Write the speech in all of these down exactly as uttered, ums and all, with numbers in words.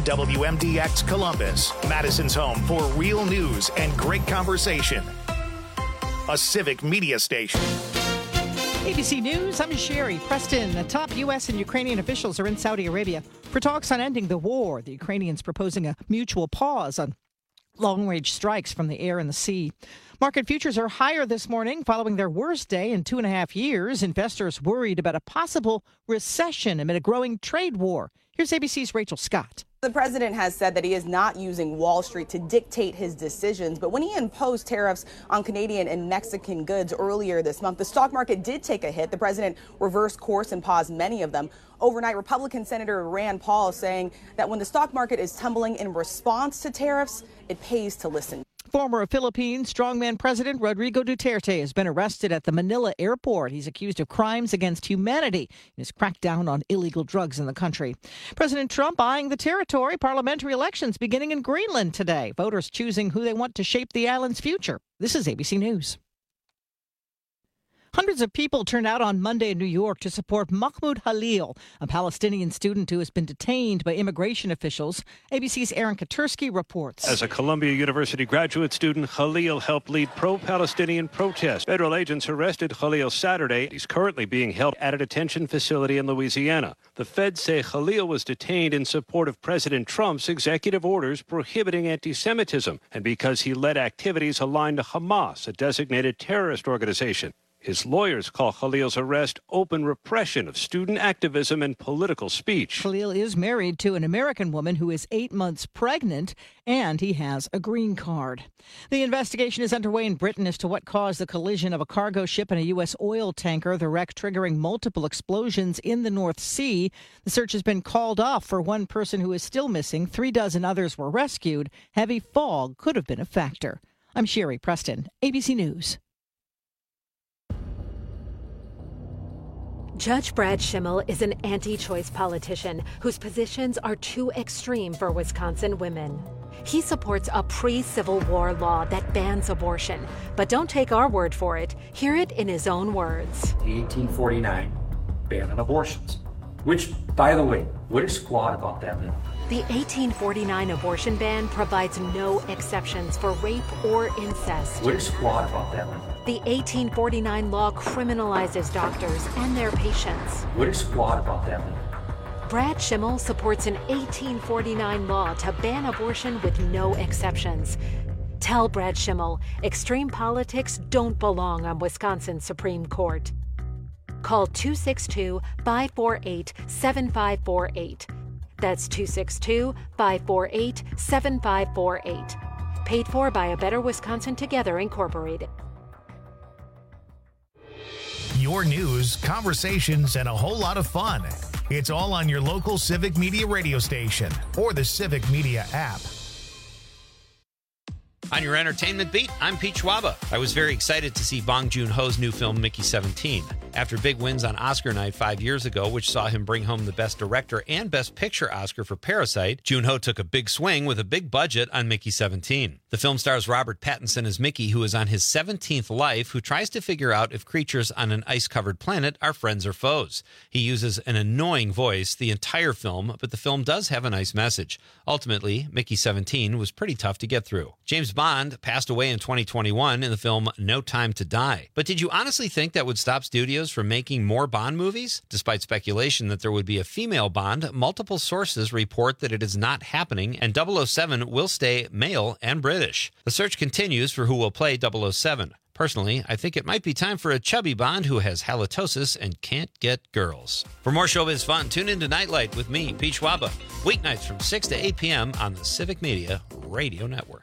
W M D X Columbus, Madison's home for real news and great conversation. A civic media station. A B C News, I'm Sherry Preston. The top U S and Ukrainian officials are in Saudi Arabia for talks on ending the war. The Ukrainians proposing a mutual pause on long-range strikes from the air and the sea. Market futures are higher this morning following their worst day in two and a half years. Investors worried about a possible recession amid a growing trade war. Here's A B C's Rachel Scott. The president has said that he is not using Wall Street to dictate his decisions, but when he imposed tariffs on Canadian and Mexican goods earlier this month, the stock market did take a hit. The president reversed course and paused many of them. Overnight, Republican Senator Rand Paul saying that when the stock market is tumbling in response to tariffs, it pays to listen. Former Philippine strongman President Rodrigo Duterte has been arrested at the Manila airport. He's accused of crimes against humanity in his crackdown on illegal drugs in the country. President Trump eyeing the territory. Parliamentary elections beginning in Greenland today. Voters choosing who they want to shape the island's future. This is A B C News. Hundreds of people turned out on Monday in New York to support Mahmoud Khalil, a Palestinian student who has been detained by immigration officials. A B C's Aaron Katursky reports. As a Columbia University graduate student, Khalil helped lead pro-Palestinian protests. Federal agents arrested Khalil Saturday. He's currently being held at a detention facility in Louisiana. The feds say Khalil was detained in support of President Trump's executive orders prohibiting anti-Semitism and because he led activities aligned to Hamas, a designated terrorist organization. His lawyers call Khalil's arrest open repression of student activism and political speech. Khalil is married to an American woman who is eight months pregnant, and he has a green card. The investigation is underway in Britain as to what caused the collision of a cargo ship and a U S oil tanker, the wreck triggering multiple explosions in the North Sea. The search has been called off for one person who is still missing. Three dozen others were rescued. Heavy fog could have been a factor. I'm Sherry Preston, A B C News. Judge Brad Schimmel is an anti-choice politician whose positions are too extreme for Wisconsin women. He supports a pre-Civil War law that bans abortion. But don't take our word for it. Hear it in his own words. The eighteen forty-nine ban on abortions, which, by the way, what is squat about that bill? The eighteen forty-nine abortion ban provides no exceptions for rape or incest. What is squat about that bill? The eighteen forty-nine law criminalizes doctors and their patients. What is squat about that bill? Brad Schimmel supports an eighteen forty-nine law to ban abortion with no exceptions. Tell Brad Schimmel, extreme politics don't belong on Wisconsin's Supreme Court. Call two six two, five four eight, seven five four eight. That's two six two, five four eight, seven five four eight. Paid for by A Better Wisconsin Together, Incorporated. Your news, conversations, and a whole lot of fun. It's all on your local Civic Media radio station or the Civic Media app. On your entertainment beat, I'm Pete Schwaba. I was very excited to see Bong Joon-ho's new film, Mickey seventeen. After big wins on Oscar night five years ago, which saw him bring home the Best Director and Best Picture Oscar for Parasite, Joon-ho took a big swing with a big budget on Mickey seventeen. The film stars Robert Pattinson as Mickey, who is on his seventeenth life, who tries to figure out if creatures on an ice-covered planet are friends or foes. He uses an annoying voice the entire film, but the film does have a nice message. Ultimately, Mickey seventeen was pretty tough to get through. James Bond passed away in twenty twenty-one in the film No Time to Die. But did you honestly think that would stop studios from making more Bond movies? Despite speculation that there would be a female Bond, multiple sources report that it is not happening, and double oh seven will stay male and British. The search continues for who will play double oh seven. Personally, I think it might be time for a chubby Bond who has halitosis and can't get girls. For more showbiz fun, tune into Nightlight with me, Pete Schwaba, weeknights from six to eight p.m. on the Civic Media Radio Network.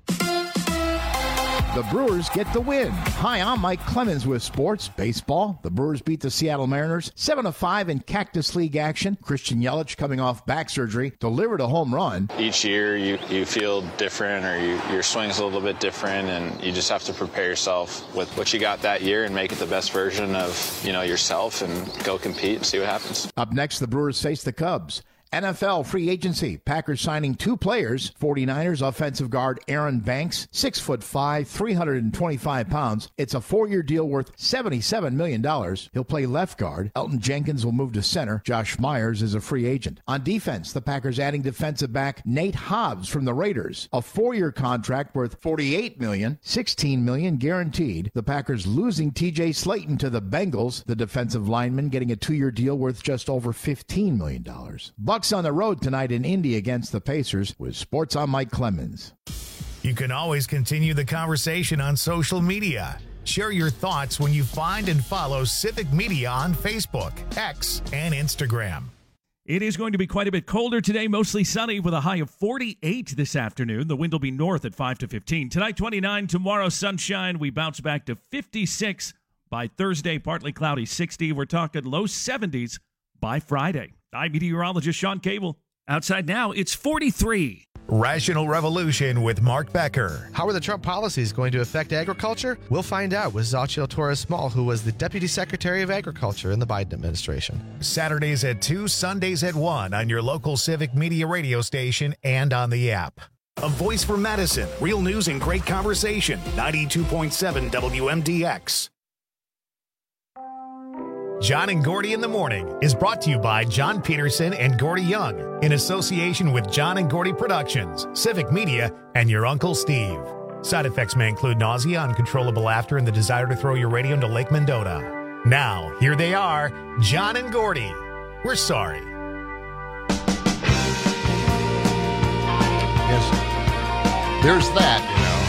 The Brewers get the win. Hi, I'm Mike Clemens with sports. Baseball. The Brewers beat the Seattle Mariners seven to five in Cactus League action. Christian Yelich, coming off back surgery, delivered a home run. Each year you, you feel different, or you, your swing's a little bit different, and you just have to prepare yourself with what you got that year and make it the best version of, you know, yourself and go compete and see what happens. Up next, the Brewers face the Cubs. N F L free agency. Packers signing two players. 49ers offensive guard Aaron Banks, six foot five, three hundred twenty-five pounds. It's a four-year deal worth seventy-seven million dollars. He'll play left guard. Elton Jenkins will move to center. Josh Myers is a free agent. On defense, the Packers adding defensive back Nate Hobbs from the Raiders. A four-year contract worth forty-eight million dollars, sixteen million dollars guaranteed. The Packers losing T J Slayton to the Bengals. The defensive lineman getting a two-year deal worth just over fifteen million dollars. Bucks on the road tonight in Indy against the Pacers. With Sports on Mike Clemens. You can always continue the conversation on social media. Share your thoughts when you find and follow Civic Media on Facebook, X, and Instagram. It is going to be quite a bit colder today, mostly sunny with a high of forty-eight this afternoon. The wind will be north at five to fifteen. Tonight, twenty-nine. Tomorrow, sunshine. We bounce back to fifty-six by Thursday, partly cloudy, sixty. We're talking low seventies by Friday. I'm meteorologist Sean Cable. Outside now, it's forty-three. Rational Revolution with Mark Becker. How are the Trump policies going to affect agriculture? We'll find out with Xochitl Torres-Small, who was the Deputy Secretary of Agriculture in the Biden administration. Saturdays at two, Sundays at one on your local Civic Media radio station and on the app. A voice for Madison. Real news and great conversation. ninety-two point seven W M D X. John and Gordy in the Morning is brought to you by John Peterson and Gordy Young in association with John and Gordy Productions, Civic Media, and your Uncle Steve. Side effects may include nausea, uncontrollable laughter, and the desire to throw your radio into Lake Mendota. Now, here they are, John and Gordy. We're sorry. Yes, there's that,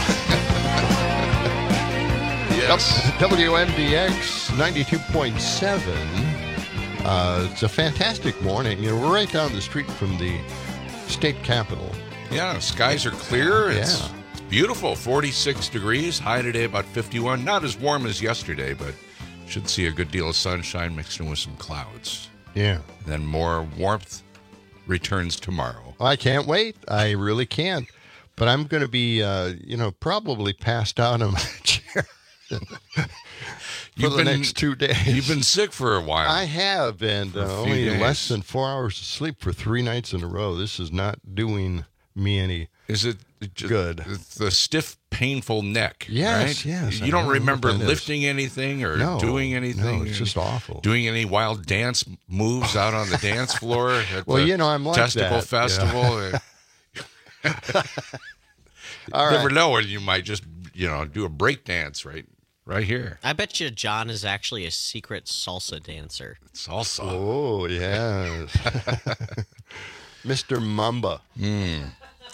you know. Yes. W M D X ninety-two point seven. Uh, it's a fantastic morning. You know, we're right down the street from the state capitol. Yeah, skies are clear. It's, yeah. it's beautiful. forty-six degrees. High today about fifty-one. Not as warm as yesterday, but should see a good deal of sunshine mixed in with some clouds. Yeah. And then more warmth returns tomorrow. I can't wait. I really can't. But I'm going to be, uh, you know, probably passed out in my chair. For you've the been, next two days. You've been sick for a while. I have, and uh, only days. less than four hours of sleep for three nights in a row. This is not doing me any Is it good. The stiff, painful neck, yes, right? Yes, You I don't remember what that lifting is. anything or no, doing anything? No, it's just awful. Doing any wild dance moves out on the dance floor at well, the you know, I'm like Testicle that, Festival? Yeah. All You never right. know when you might just, you know, do a break dance right right here. I bet you John is actually a secret salsa dancer. Salsa. Oh, yes. Mister Mamba. Mm.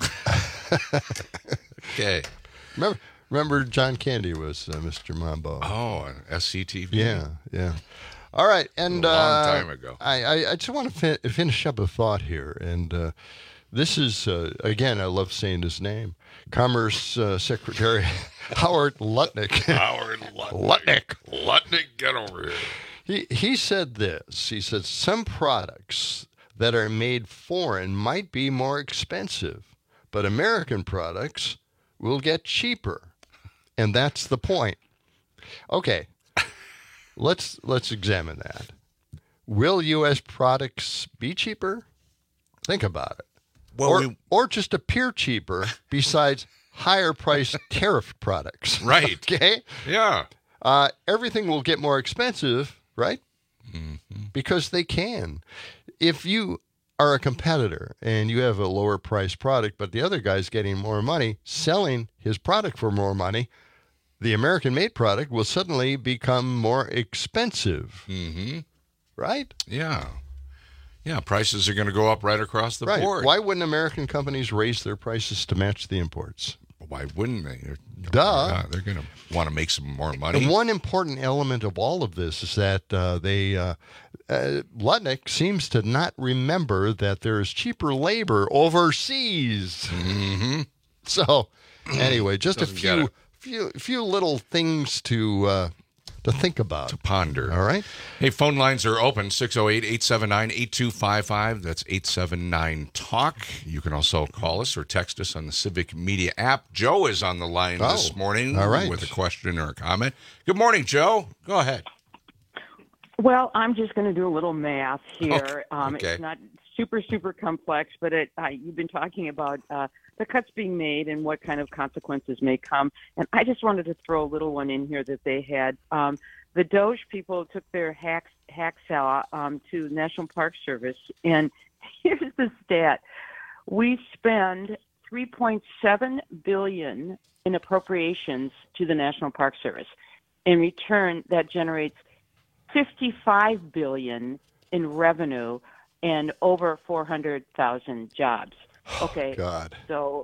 Okay. Remember, remember John Candy was uh, Mister Mamba. Oh, S C T V. Yeah, yeah. All right, and A long uh, time ago. I, I, I just want to fi- finish up a thought here, and uh, this is uh, again, I love saying his name, Commerce uh, Secretary Howard Lutnick. Howard Lutnick. Lutnick. Lutnick, get over here. He he said this. He said some products that are made foreign might be more expensive, but American products will get cheaper, and that's the point. Okay. Let's let's examine that. Will U S products be cheaper? Think about it. Well, or, we... or just appear cheaper besides higher priced tariff products. Right. Okay? Yeah. Uh, everything will get more expensive, right? Mm-hmm. Because they can. If you are a competitor and you have a lower priced product, but the other guy's getting more money, selling his product for more money, the American-made product will suddenly become more expensive. Mm-hmm. Right? Yeah. Yeah, prices are going to go up right across the right. board. Why wouldn't American companies raise their prices to match the imports? Why wouldn't they? They're, Duh. Yeah, they're going to want to make some more money. And one important element of all of this is that uh, they uh, uh, Lutnick seems to not remember that there is cheaper labor overseas. Mm-hmm. So, anyway, just a Doesn't get few, it. few, few little things to uh, to think about, to ponder. All right. Hey, phone lines are open, six oh eight, eight seven nine, eight two five five. That's eight seven nine, talk. You can also call us or text us on the Civic Media app. Joe is on the line Oh, this morning all right. with a question or a comment. Good morning, Joe. Go ahead. Well, I'm just going to do a little math here. Okay, Um, okay. It's not super, super complex, but it, uh, you've been talking about uh, the cuts being made and what kind of consequences may come. And I just wanted to throw a little one in here that they had. Um, the Doge people took their hack, hacksaw um, to the National Park Service. And here's the stat. We spend three point seven billion dollars in appropriations to the National Park Service. In return, that generates fifty-five billion dollars in revenue and over four hundred thousand jobs. Okay. Oh, God. So,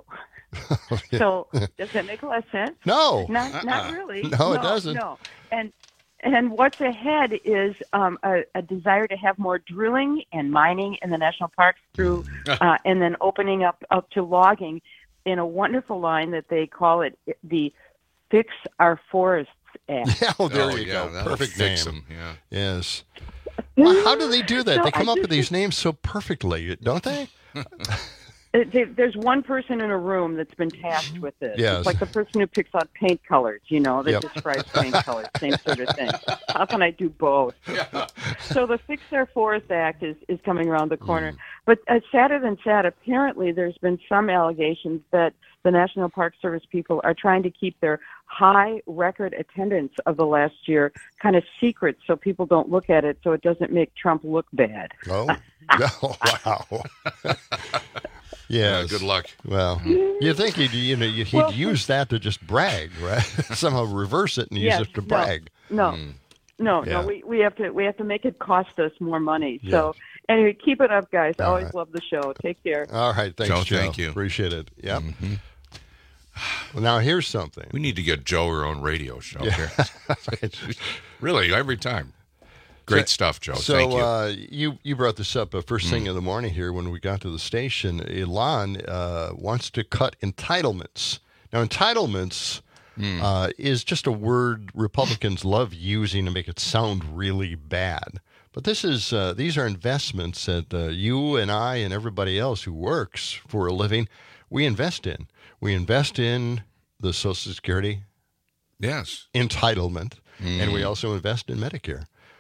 so does that make a lot of sense? No. Not, Uh-uh. not really. No, it doesn't. No. And and what's ahead is um, a, a desire to have more drilling and mining in the national parks through, uh, and then opening up, up to logging in a wonderful line that they call it the Fix Our Forests Act. Yeah, oh, there Oh, you yeah, go. that'll Perfect fix name. 'em, yeah. Yes. Well, how do they do that? So they come I up just- with these names so perfectly, don't they? It- they- There's one person in a room that's been tasked with this. Yes. It's like the person who picks out paint colors, you know, that Yep. describes paint colors, same sort of thing. How can I do both? So the Fix Our Forest Act is, is coming around the corner. Mm. But uh, sadder than sad, apparently there's been some allegations that the National Park Service people are trying to keep their high record attendance of the last year kind of secret so people don't look at it so it doesn't make Trump look bad. Oh, oh wow. Yeah, good luck. Well, you think he'd you know he'd Well, use that to just brag, right? Somehow reverse it and Yes, use it to no, brag. No, no, Yeah. no. We, we have to we have to make it cost us more money. So anyway, keep it up, guys. All Always right. love the show. Take care. All right, thanks, Joe, Joe. thank you. Appreciate it. Yep. Well, now here's something. We need to get Joe her own radio show Yeah. here. Really, every time. Great So- stuff, Joe. So Thank you. Uh, you you brought this up uh, first thing Mm. in the morning here when we got to the station. Elon uh, wants to cut entitlements. Now, entitlements Mm. uh, is just a word Republicans love using to make it sound really bad. But this is uh, these are investments that uh, you and I and everybody else who works for a living, we invest in. We invest in the Social Security yes. entitlement, and we Mm. also invest in Medicare.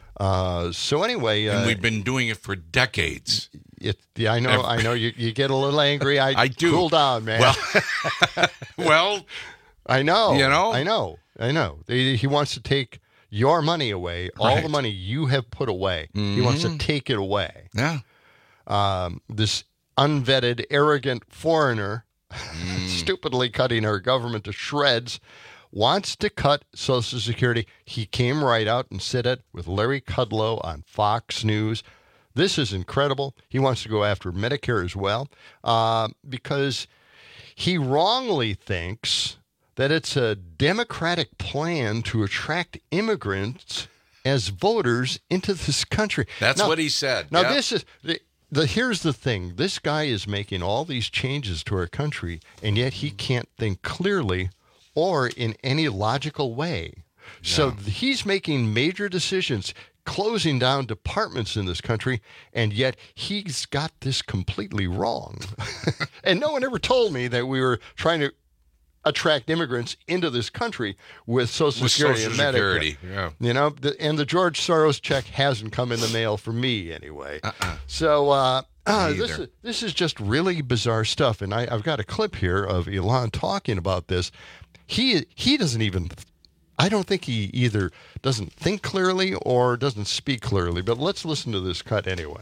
Uh, so anyway, and uh, we've been doing it for decades. It, yeah, I know. Every- I know. You, you get a little angry. I, I do. Cool down, man. Well, well, I know. you know? I know. I know. He, he wants to take your money away, all the Right. money you have put away. He wants to Mhm. take it away. Yeah. Um, this unvetted, arrogant foreigner, Mm. stupidly cutting our government to shreds, wants to cut Social Security. He came right out and said it with Larry Kudlow on Fox News. This is incredible. He wants to go after Medicare as well uh, because he wrongly thinks that it's a Democratic plan to attract immigrants as voters into this country. That's Now- what he said. Now, Yep. this is the, the here's the thing. This guy is making all these changes to our country, and yet he can't think clearly or in any logical way. So he's making major decisions, closing down departments in this country, and yet he's got this completely wrong. And no one ever told me that we were trying to attract immigrants into this country with Social With Security Social and Medicare. Security, yeah. You know, the, and the George Soros check hasn't come in the mail for me anyway. Uh-uh. So uh, uh, Me this either. is this is just really bizarre stuff, and I, I've got a clip here of Elon talking about this. He he doesn't even. I don't think he either doesn't think clearly or doesn't speak clearly. But let's listen to this cut anyway.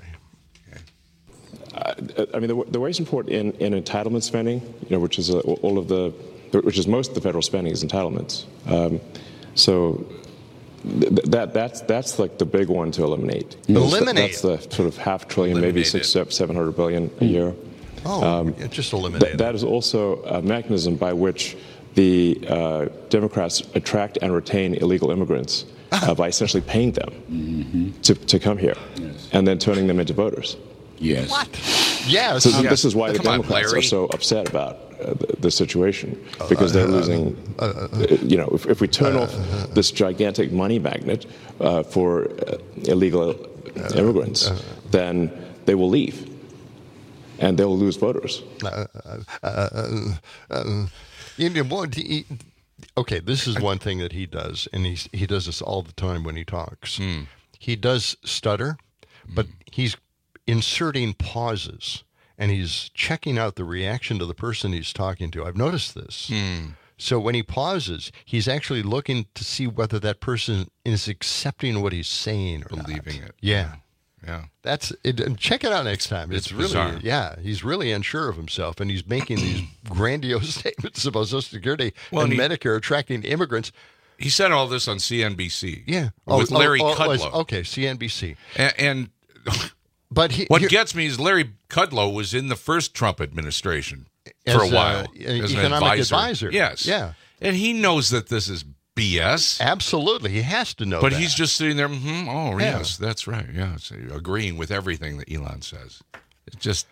Uh, I mean, the, the way it's important in, in entitlement spending, you know, which is uh, all of the, which is most of the federal spending is entitlements. Um, so th- that that's that's like the big one to eliminate. Eliminate. That's, that's the sort of half trillion, maybe Eliminate six, it. seven hundred billion a year. Oh, yeah, just eliminate th- That is also a mechanism by which the uh, Democrats attract and retain illegal immigrants uh, by essentially paying them to, to come here and then turning them into voters. Yes. Yes. So Yes. this is why the Come on, Democrats Larry. are so upset about uh, the, the situation because they're uh, losing. Uh, you know, if, if we turn off this gigantic money magnet uh, for uh, illegal immigrants, then they will leave, and they will lose voters. Uh, uh, uh, uh, you know, what he- okay, this is one thing that he does, and he he does this all the time when he talks. He does stutter, but he's inserting pauses, and he's checking out the reaction to the person he's talking to. I've noticed this. Hmm. So when he pauses, he's actually looking to see whether that person is accepting what he's saying or Believing not. it. Yeah. Yeah. That's it. And check it out next time. It's, It's really, bizarre. yeah, he's really unsure of himself, and he's making these grandiose statements about Social Security Well, and and he- Medicare attracting immigrants. He said all this on C N B C. Yeah. With Oh, Larry oh, oh, Kudlow. Okay, C N B C. And, and but he, what here- gets me is Larry Kudlow was in the first Trump administration As for a a- while an as an economic advisor. advisor. Yes. Yeah. And he knows that this is B S. Absolutely. He has to know But that. he's just sitting there, mm-hmm, oh, Yeah. yes, that's right. Yeah, it's, uh, agreeing with everything that Elon says. It's just...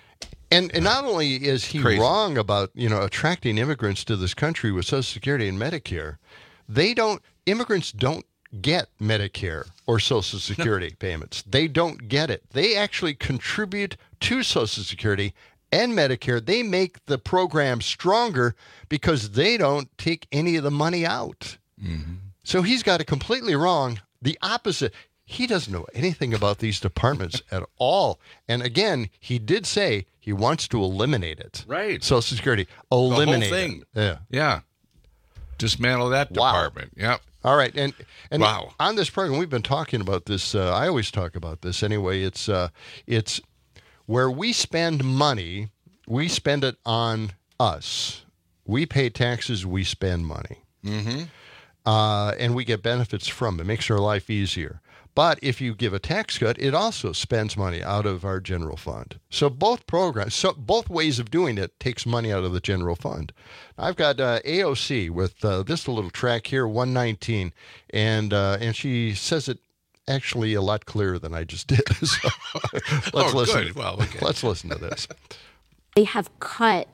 And, and not only is he Crazy. wrong about, you know, attracting immigrants to this country with Social Security and Medicare, they don't, immigrants don't get Medicare or Social Security payments. They don't get it. They actually contribute to Social Security and Medicare. They make the program stronger because they don't take any of the money out. Mm-hmm. So he's got it completely wrong. The opposite. He doesn't know anything about these departments at all. And again, he did say he wants to eliminate it. Right. Social Security. Eliminate the whole thing. it. Yeah. Yeah. Dismantle that Wow. department. Yep. All right. And and Wow. on this program, we've been talking about this. Uh, I always talk about this anyway. It's uh, it's where we spend money, we spend it on us. We pay taxes, we spend money. Mm-hmm. Uh, and we get benefits from it. It makes our life easier. But if you give a tax cut, it also spends money out of our general fund. So both programs, so both ways of doing it takes money out of the general fund. I've got uh, A O C with uh, this little track here, one nineteen, and uh, and she says it actually a lot clearer than I just did. So let's Oh, listen. good. Well, okay. Let's listen to this. They have cut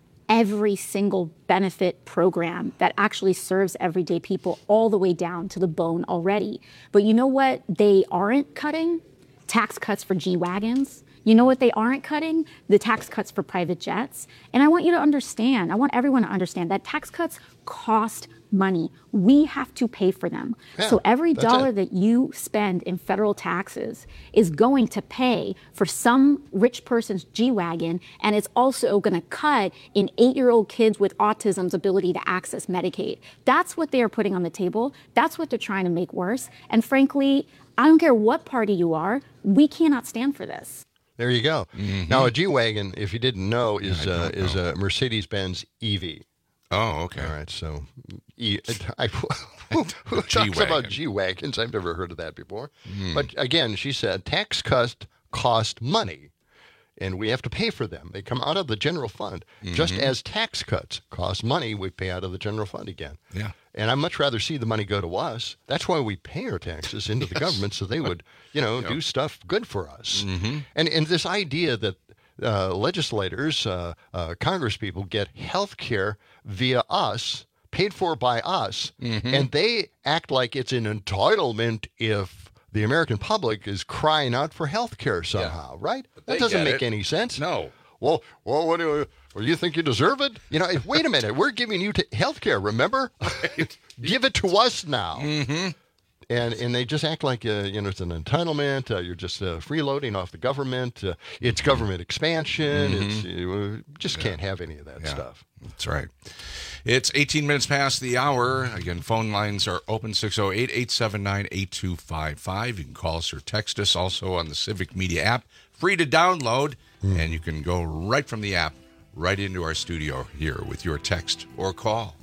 every single benefit program that actually serves everyday people all the way down to the bone already. But you know what they aren't cutting? Tax cuts for G-Wagons. You know what they aren't cutting? The tax cuts for private jets. And I want you to understand, I want everyone to understand that tax cuts cost money. We have to pay for them. Yeah, so every that's dollar it. that you spend in federal taxes is going to pay for some rich person's G-Wagon, and it's also going to cut in eight-year-old kids with autism's ability to access Medicaid. That's what they are putting on the table. That's what they're trying to make worse. And frankly, I don't care what party you are, we cannot stand for this. There you go. Mm-hmm. Now, a G-Wagon, if you didn't know, is uh, is a Mercedes-Benz E V. Oh, okay. All right, so e, I, who who talks about G-Wagons? I've never heard of that before. Hmm. But again, she said tax cuts cost money, and we have to pay for them. They come out of the general fund. Just Mhm. as tax cuts cost money, we pay out of the general fund again. Yeah. And I'd much rather see the money go to us. That's why we pay our taxes into the Yes. government, so they would, you know, Yep. do stuff good for us. Mm-hmm. And and this idea that uh, legislators, uh, uh, Congress people get health care via us, paid for by us, Mhm. and they act like it's an entitlement if the American public is crying out for health care somehow, right? they That doesn't get make it. any sense. No. Well, well, what do you, well, you think you deserve it? You know, if- wait a minute. We're giving you t- health care, remember? Give it to us now. Mm-hmm. And and they just act like, uh, you know, it's an entitlement. Uh, you're just uh, freeloading off the government. Uh, it's government expansion. Mhm. It's You just can't have any of that Yeah. stuff. That's right. It's eighteen minutes past the hour. Again, phone lines are open, six oh eight, eight seven nine, eight two five five. You can call us or text us also on the Civic Media app. Free to download, and you can go right from the app right into our studio here with your text or call.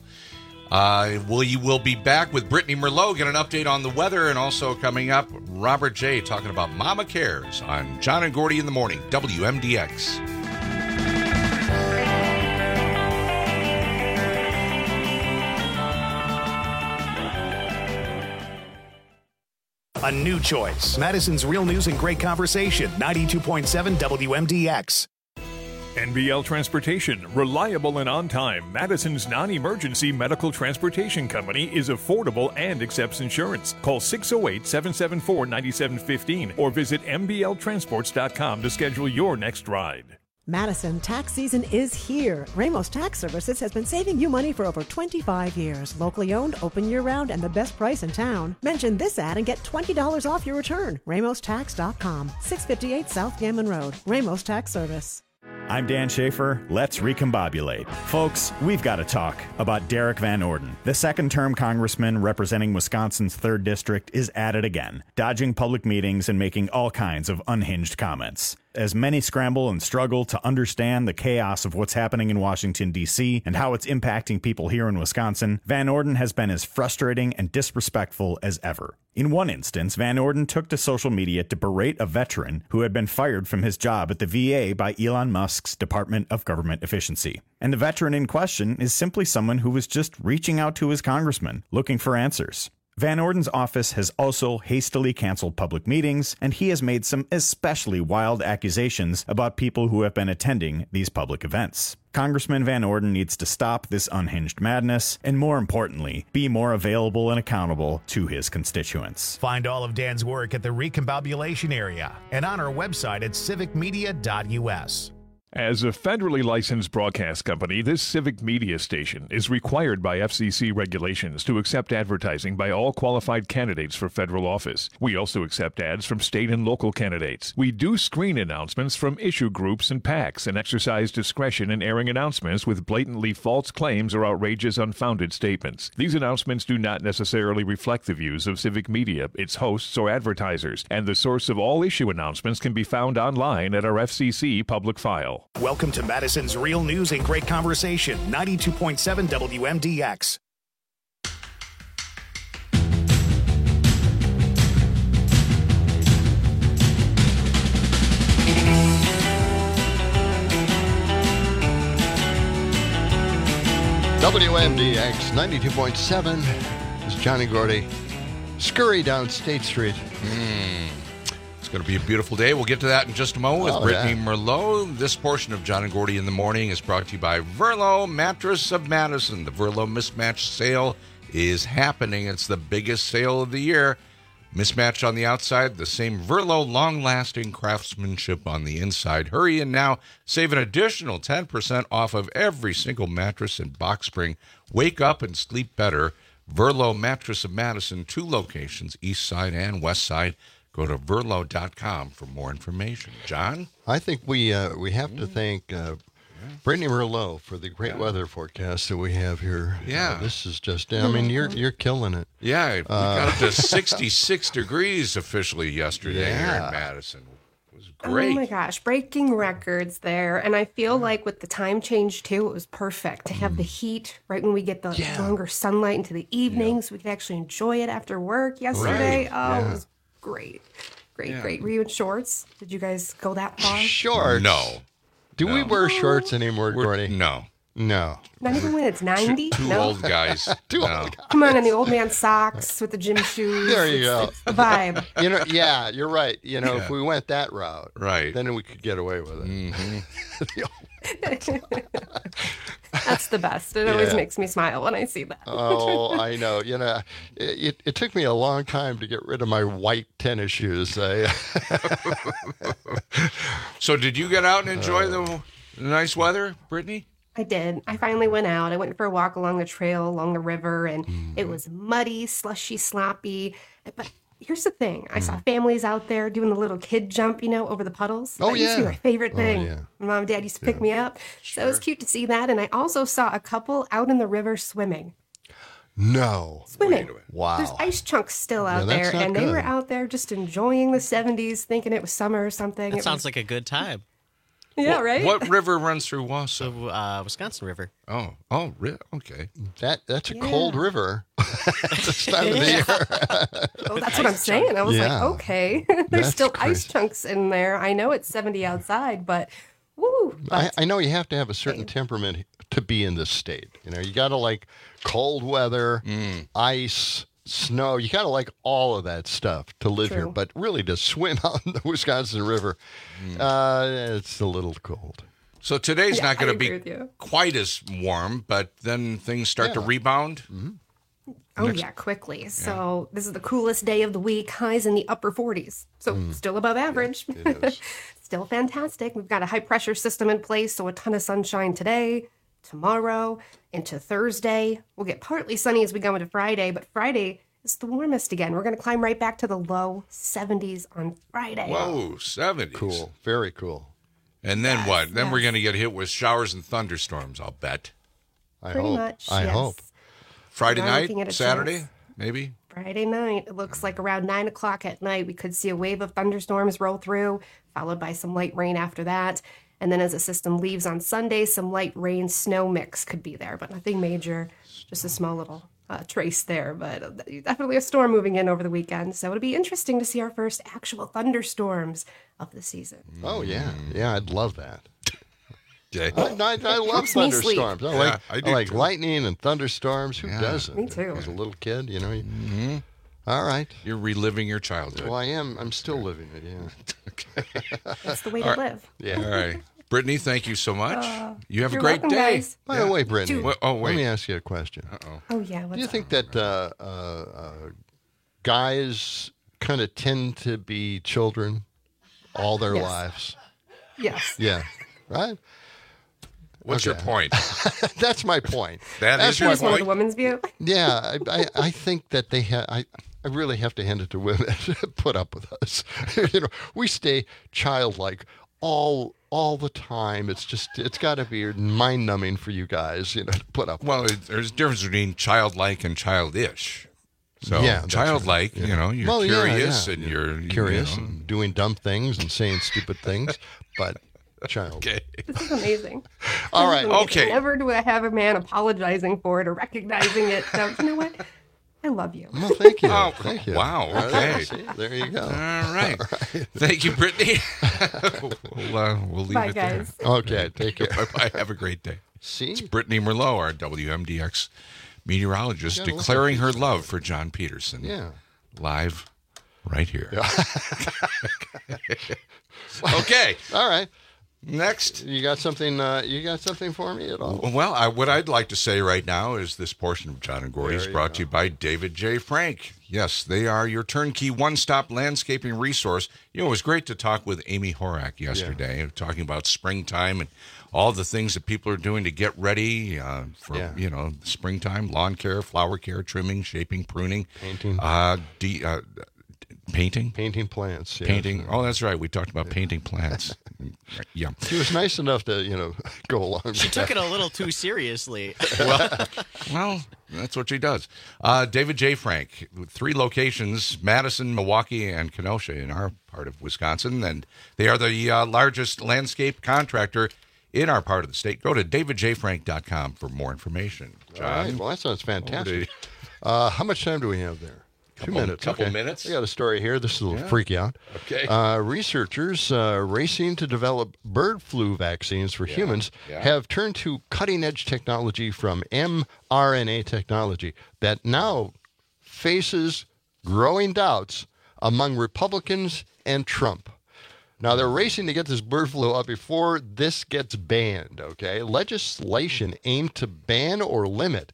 Uh, we will be back with Brittany Merlot, get an update on the weather, and also coming up, Robert J. talking about Mama Cares on John and Gordy in the Morning, W M D X. A new choice. Madison's Real News and Great Conversation, ninety-two point seven W M D X. N B L Transportation, reliable and on time. Madison's non-emergency medical transportation company is affordable and accepts insurance. Call six oh eight, seven seven four, nine seven one five or visit m b l transports dot com to schedule your next ride. Madison tax season is here. Ramos Tax Services has been saving you money for over twenty-five years. Locally owned, open year-round, and the best price in town. Mention this ad and get twenty dollars off your return. Ramos Tax dot com, six fifty-eight South Gammon Road. Ramos Tax Service. I'm Dan Schaefer. Let's recombobulate. Folks, we've got to talk about Derek Van Orden. The second-term congressman representing Wisconsin's third District is at it again, dodging public meetings and making all kinds of unhinged comments. As many scramble and struggle to understand the chaos of what's happening in Washington, D C, and how it's impacting people here in Wisconsin, Van Orden has been as frustrating and disrespectful as ever. In one instance, Van Orden took to social media to berate a veteran who had been fired from his job at the V A by Elon Musk's Department of Government Efficiency. And the veteran in question is simply someone who was just reaching out to his congressman, looking for answers. Van Orden's office has also hastily canceled public meetings, and he has made some especially wild accusations about people who have been attending these public events. Congressman Van Orden needs to stop this unhinged madness, and more importantly, be more available and accountable to his constituents. Find all of Dan's work at the Recombobulation Area and on our website at civic media dot u s. As a federally licensed broadcast company, this civic media station is required by F C C regulations to accept advertising by all qualified candidates for federal office. We also accept ads from state and local candidates. We do screen announcements from issue groups and PACs and exercise discretion in airing announcements with blatantly false claims or outrageous, unfounded statements. These announcements do not necessarily reflect the views of civic media, its hosts, or advertisers, and the source of all issue announcements can be found online at our F C C public file. Welcome to Madison's Real News and Great Conversation, ninety-two point seven W M D X. W M D X ninety-two point seven is John and Gordy. Scurry down State Street. Mm. It's going to be a beautiful day. We'll get to that in just a moment with oh, Brittany yeah. Merlot. This portion of John and Gordy in the Morning is brought to you by Verlo Mattress of Madison. The Verlo Mismatch Sale is happening. It's the biggest sale of the year. Mismatched on the outside, the same Verlo long-lasting craftsmanship on the inside. Hurry in now. Save an additional ten percent off of every single mattress and box spring. Wake up and sleep better. Verlo Mattress of Madison, two locations, east side and west side. Go to verlo dot com for more information. John? I think we uh, we have to thank uh, Brittany Merlot for the great yeah. weather forecast that we have here. Yeah. Uh, this is just, I mean, you're you're killing it. Yeah, we uh, got up to sixty-six degrees officially yesterday yeah. here in Madison. It was great. Oh my gosh, breaking records there. And I feel like with the time change too, it was perfect to have mm. the heat right when we get the yeah. longer sunlight into the evenings. Yeah. We could actually enjoy it after work yesterday. Right. Oh, yeah. it was great. Great, yeah. great. Were you in shorts? Did you guys go that far? Shorts? No. Do no. we wear shorts anymore, We're, Gordy? No. No. Not even when it's ninety? Two, two no? old guys. Two no. old guys. Come on, and the old man socks with the gym shoes. There you it's, go. It's the vibe. You know, yeah, you're right. You know, Yeah. if we went that route, right, then we could get away with it. Mm-hmm. That's the best. It always Yeah. makes me smile when I see that. Oh, I know. You know, it, it, it took me a long time to get rid of my white tennis shoes. I, So did you get out and enjoy the nice weather, Brittany? I did. I finally went out. I went for a walk along the trail, along the river, and mm. it was muddy, slushy, sloppy. But here's the thing. I mm. saw families out there doing the little kid jump, you know, over the puddles. Oh, that yeah. used to be my favorite thing. Oh, yeah. My mom and dad used to pick yeah. me up. Sure. So it was cute to see that. And I also saw a couple out in the river swimming. No. Swimming. Wow. There's ice chunks still out Yeah, there. that's not And they were good. out there just enjoying the seventies, thinking it was summer or something. That It sounds was- like a good time. Yeah, what, right? What river runs through Wausau? So, uh, Wisconsin River. Oh, oh, really? Okay. That That's a Yeah. cold river at this time of the year. Oh, that's what I'm saying. I was Yeah. like, okay, there's That's still crazy. ice chunks in there. I know it's seventy outside, but woo. I, I know you have to have a certain temperament to be in this state. You know, you got to like cold weather, Mm. ice, snow. You got to like all of that stuff to live True. here. But really, to swim out in the Wisconsin River, uh, it's a little cold. So today's Yeah, not going I to be agree with you. quite as warm, but then things start to Yeah. rebound. Mm-hmm. Oh, Next- yeah, quickly. So this is the coolest day of the week. Highs in the upper forties. So still above average. It is. still fantastic. We've got a high pressure system in place, so a ton of sunshine today, tomorrow, into Thursday. We'll get partly sunny as we go into Friday, but Friday is the warmest again. We're going to climb right back to the low seventies on Friday. Whoa, seventies. Cool. Very cool. And then Yes, what? Then yes. we're going to get hit with showers and thunderstorms, I'll bet. I Pretty hope. much, I yes. hope. Friday We are night, looking at a Saturday, chance. maybe? Friday night, it looks like around nine o'clock at night, we could see a wave of thunderstorms roll through, followed by some light rain after that. And then as the system leaves on Sunday, some light rain snow mix could be there, but nothing major, just a small little uh, trace there. But definitely a storm moving in over the weekend. So it'll be interesting to see our first actual thunderstorms of the season. Oh, yeah. Yeah, I'd love that. Okay. I, I, I love Helps me sleep. thunderstorms. I Yeah, like, I I do like too. lightning and thunderstorms. Who Yeah. doesn't? Me too. As a little kid, you know. You, Mm-hmm. All right. You're reliving your childhood. Well, I am. I'm still living it, yeah. That's the way All to right. live. Yeah. All right. Brittany, thank you so much. Uh, you have a you're great welcome, day. guys. By the way, Brittany, Dude. Well, oh, let wait. me ask you a question. Uh-oh. Oh, yeah. What's Do you up? think that uh, uh, uh, guys kind of tend to be children all their Yes. lives? Yes. Yeah. Right? What's Okay. your point? That's my point. That That's is your my Here's one of point. the women's view. Yeah, I, I, I think that they have. I, I really have to hand it to women to put up with us. You know, we stay childlike all all the time. It's just it's got to be mind numbing for you guys, you know, to put up. Well, it, there's a difference between childlike and childish. So Yeah, that's childlike, right. Yeah. you know, you're Well, yeah, curious yeah. and you're you curious know. and doing dumb things and saying stupid things, but child. Okay. This is amazing. All right. Okay. Never do I have a man apologizing for it or recognizing it. So, you know what? I love you. Well, thank you. Oh, thank you. wow, All right, okay. see, there you go. All right. Thank you, Brittany. we'll, uh, we'll leave Bye, it guys. there. Okay, take care. Bye-bye. Have a great day. See? It's Brittany Merlot, our W M D X meteorologist, You gotta look declaring at her these. love for John Peterson. Yeah. Live right here. Okay. All right. Next. You got something? Uh, you got something for me at all? Well, I, what I'd like to say right now is this portion of John and Gordy is There you brought to you by David J. Frank. Yes, they are your turnkey one-stop landscaping resource. You know, it was great to talk with Amy Horak yesterday, talking about springtime and all the things that people are doing to get ready uh, for, Yeah. you know, springtime, lawn care, flower care, trimming, shaping, pruning. Painting. Uh, de- uh, painting? Painting plants. Yes. Painting. Oh, that's right. We talked about painting plants. Yeah. She was nice enough to, you know, go along She with took that. it a little too seriously. well, well, that's what she does. Uh, David J. Frank, three locations, Madison, Milwaukee, and Kenosha in our part of Wisconsin. And they are the uh, largest landscape contractor in our part of the state. Go to david j frank dot com for more information. John? All right. Well, that sounds over to fantastic. Uh, how much time do we have there? Couple- Two minutes. couple okay. minutes. I got a story here. This will Yeah. freak you out. Okay. Uh, researchers uh, racing to develop bird flu vaccines for Yeah. humans Yeah. have turned to cutting-edge technology from mRNA technology that now faces growing doubts among Republicans and Trump. Now, they're racing to get this bird flu out before this gets banned, okay? Legislation aimed to ban or limit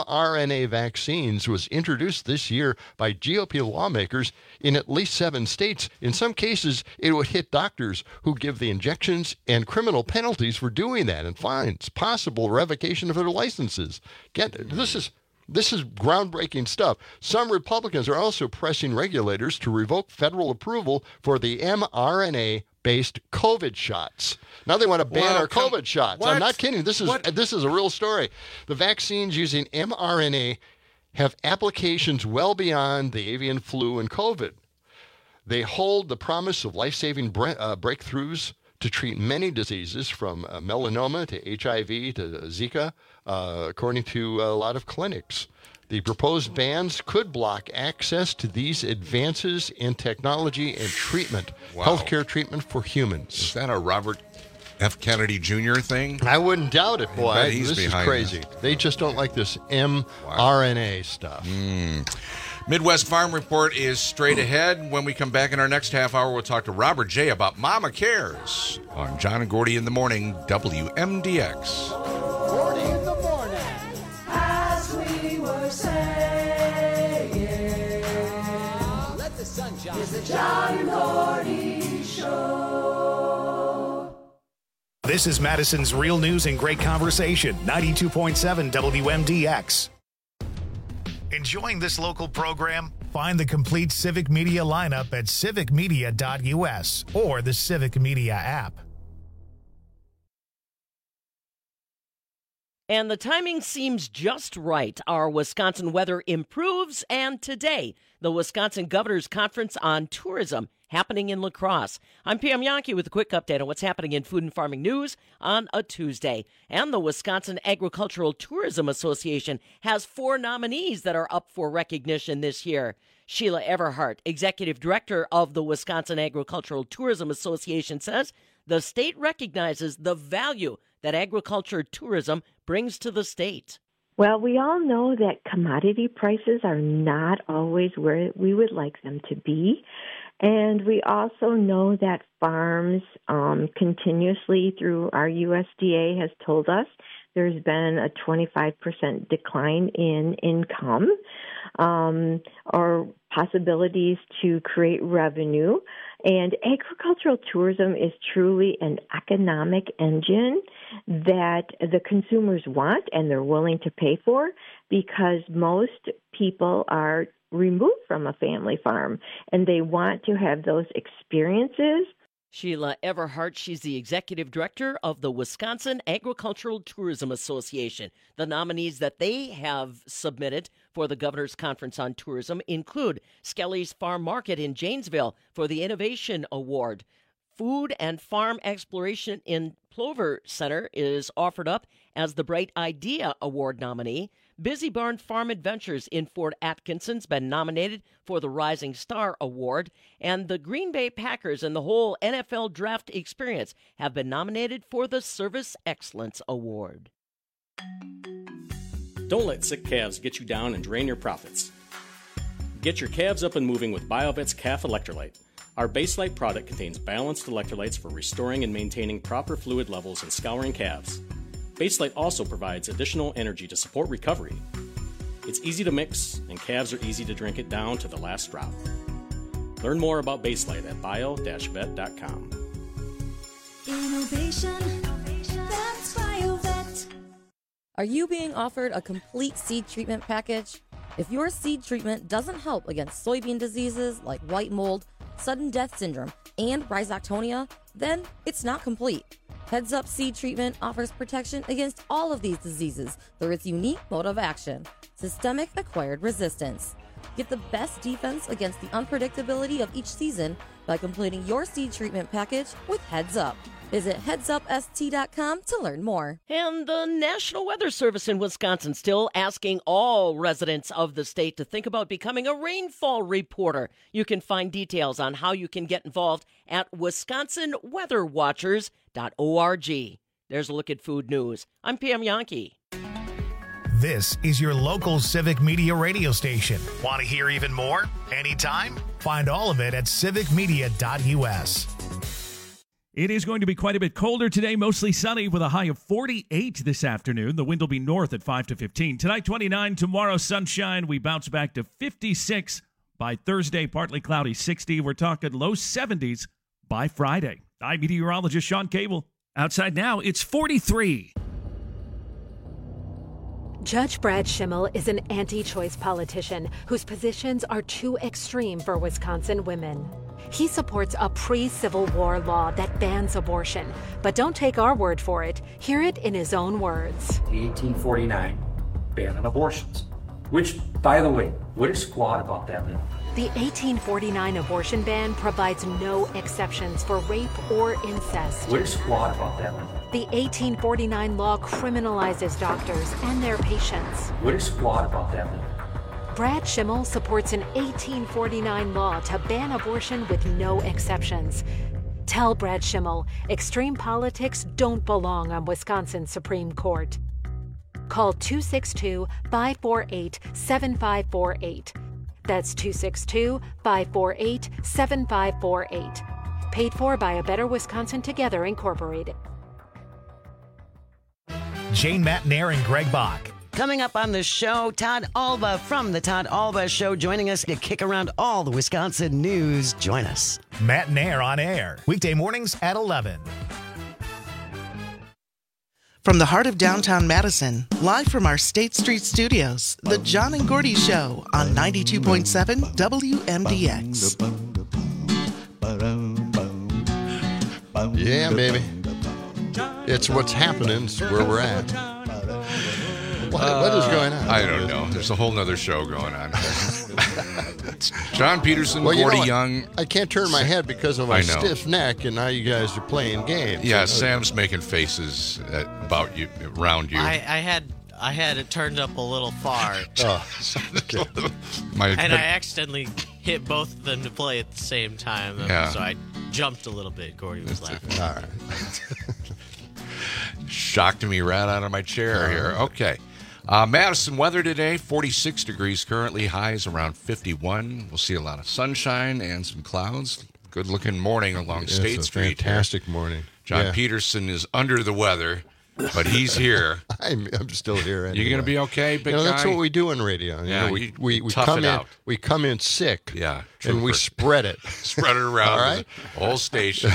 mRNA vaccines was introduced this year by G O P lawmakers in at least seven states. In some cases, it would hit doctors who give the injections and criminal penalties for doing that and fines, possible revocation of their licenses. Get this is This is groundbreaking stuff. Some Republicans are also pressing regulators to revoke federal approval for the mRNA-based COVID shots. Now they want to ban Well, our come- COVID shots. what? I'm not kidding. This is What? this is a real story. The vaccines using mRNA have applications well beyond the avian flu and COVID. They hold the promise of life-saving bre- uh, breakthroughs to treat many diseases from uh, melanoma to H I V to Zika, uh, according to a lot of clinics. The proposed bans could block access to these advances in technology and treatment, Wow. healthcare treatment for humans. Is that a Robert F. Kennedy Junior thing? I wouldn't doubt it, boy. bet he's This is behind crazy. They just don't like this mRNA stuff. Midwest Farm Report is straight ahead. When we come back in our next half hour, we'll talk to Robert J. about Mama Cares on John and Gordy in the Morning, W M D X. Gordy in the morning, as we were saying. Let the sun shine. It's the John and Gordy Show. This is Madison's Real News and Great Conversation, ninety-two point seven W M D X. Enjoying this local program? Find the complete Civic Media lineup at civic media dot U S or the Civic Media app. And the timing seems just right. Our Wisconsin weather improves, and today, the Wisconsin Governor's Conference on Tourism happening in La Crosse. I'm Pam Yankee with a quick update on what's happening in food and farming news on a Tuesday. And the Wisconsin Agricultural Tourism Association has four nominees that are up for recognition this year. Sheila Everhart, Executive Director of the Wisconsin Agricultural Tourism Association, says the state recognizes the value that agriculture tourism brings to the state. Well, we all know that commodity prices are not always where we would like them to be. And we also know that farms um, continuously through our U S D A has told us there's been a twenty-five percent decline in income um, or possibilities to create revenue. And agricultural tourism is truly an economic engine that the consumers want and they're willing to pay for, because most people are removed from a family farm and they want to have those experiences. Sheila Everhart, she's the Executive Director of the Wisconsin Agricultural Tourism Association. The nominees that they have submitted for the Governor's Conference on Tourism include Skelly's Farm Market in Janesville for the Innovation Award. Food and Farm Exploration in Plover Center is offered up as the Bright Idea Award nominee. Busy Barn Farm Adventures in Fort Atkinson's been nominated for the Rising Star Award, and the Green Bay Packers and the whole N F L Draft Experience have been nominated for the Service Excellence Award. Don't let sick calves get you down and drain your profits. Get your calves up and moving with BioVet's Calf Electrolyte. Our Baselite product contains balanced electrolytes for restoring and maintaining proper fluid levels and scouring calves. Baselite also provides additional energy to support recovery. It's easy to mix, and calves are easy to drink it down to the last drop. Learn more about Baselite at bio dash vet dot com. Innovation, that's BioVet. Are you being offered a complete seed treatment package? If your seed treatment doesn't help against soybean diseases like white mold, sudden death syndrome, and rhizoctonia, then it's not complete. Heads Up Seed Treatment offers protection against all of these diseases through its unique mode of action, systemic acquired resistance. Get the best defense against the unpredictability of each season by completing your seed treatment package with Heads Up. Visit heads up s t dot com to learn more. And the National Weather Service in Wisconsin still asking all residents of the state to think about becoming a rainfall reporter. You can find details on how you can get involved at wisconsin weather watchers dot org. There's a look at food news. I'm Pam Yankee. This is your local Civic Media radio station. Want to hear even more? Anytime? Find all of it at civic media dot U S. It is going to be quite a bit colder today, mostly sunny with a high of forty-eight this afternoon. The wind will be north at five to fifteen. Tonight, twenty-nine. Tomorrow, sunshine. We bounce back to fifty-six by Thursday, partly cloudy, sixty. We're talking low seventies by Friday. I'm meteorologist Sean Cable. Outside now, it's forty-three. Judge Brad Schimmel is an anti-choice politician whose positions are too extreme for Wisconsin women. He supports a pre-Civil War law that bans abortion. But don't take our word for it. Hear it in his own words. The eighteen forty-nine ban on abortions. Which, by the way, what is flawed about that law? The eighteen forty-nine abortion ban provides no exceptions for rape or incest. What is flawed about that law? The eighteen forty-nine law criminalizes doctors and their patients. What is flawed about that law? Brad Schimmel supports an eighteen forty-nine law to ban abortion with no exceptions. Tell Brad Schimmel, extreme politics don't belong on Wisconsin's Supreme Court. Call two six two, five four eight, seven five four eight. That's two six two, five four eight, seven five four eight. Paid for by A Better Wisconsin Together, Incorporated. Jane Matnair and Greg Bach. Coming up on the show, Todd Alba from The Todd Alba Show joining us to kick around all the Wisconsin news. Join us. Matt Nair on air, weekday mornings at eleven. From the heart of downtown Madison, live from our State Street studios, The John and Gordy Show on ninety-two point seven W M D X. Yeah, baby. It's what's happening. It's where we're at. What, what is going on? I don't know. There's a whole nother show going on. It's John Peterson, Well, you Gordy know what? Young. I can't turn my head because of my I know. stiff neck, and now you guys are playing games. Yeah, Sam's making faces at, about you, around you. I, I had I had it turned up a little far, Oh, okay. My, and I accidentally hit both of them to play at the same time. Yeah. So I jumped a little bit. Gordy was laughing. All right. shocked me right out of my chair here. Okay. Uh, Madison weather today, forty-six degrees currently, highs around fifty-one. We'll see a lot of sunshine and some clouds. Good-looking morning along It's State a Street. fantastic here. morning. John Yeah. Peterson is under the weather, but he's here. I'm, I'm still here. Anyway. You going to be okay, big You know, guy? that's what we do in radio. You Yeah, know, we you we, we tough come it in out. we come in sick. Yeah, and we trooper. spread it. Spread it around All right? the whole station.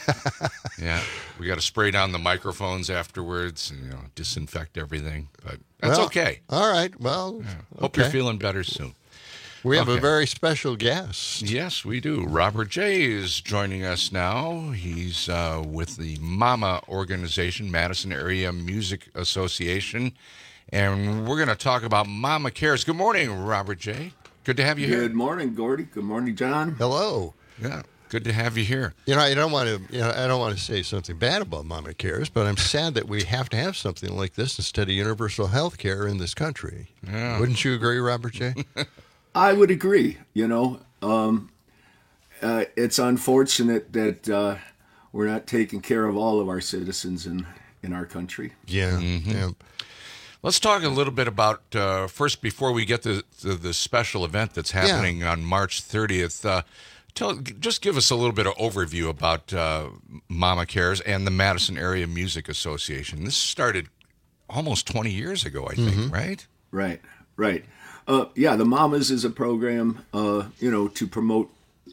Yeah, we got to spray down the microphones afterwards and you know disinfect everything. But that's Well, okay. All right. Well, Hope okay. you're feeling better soon. We have a Okay. very special guest. Yes, we do. Robert J. is joining us now. He's uh, with the MAMA organization, Madison Area Music Association, and we're going to talk about Mama Cares. Good morning, Robert J. Good to have you here. Good morning, Gordy. Good morning, John. Hello. Yeah, good to have you here. You know, I don't want to. You know, I don't want to say something bad about Mama Cares, but I'm sad that we have to have something like this instead of universal health care in this country. Yeah. Wouldn't you agree, Robert J? I would agree. You know, um, uh, it's unfortunate that uh, we're not taking care of all of our citizens in, in our country. Yeah. Mhm. yeah. Let's talk a little bit about, uh, first, before we get to, to the special event that's happening on March thirtieth, uh, tell, just give us a little bit of overview about uh, Mama Cares and the Madison Area Music Association. This started almost twenty years ago, I think, Mhm. right? Right, right. Uh, yeah, the Mamas is a program, uh, you know, to promote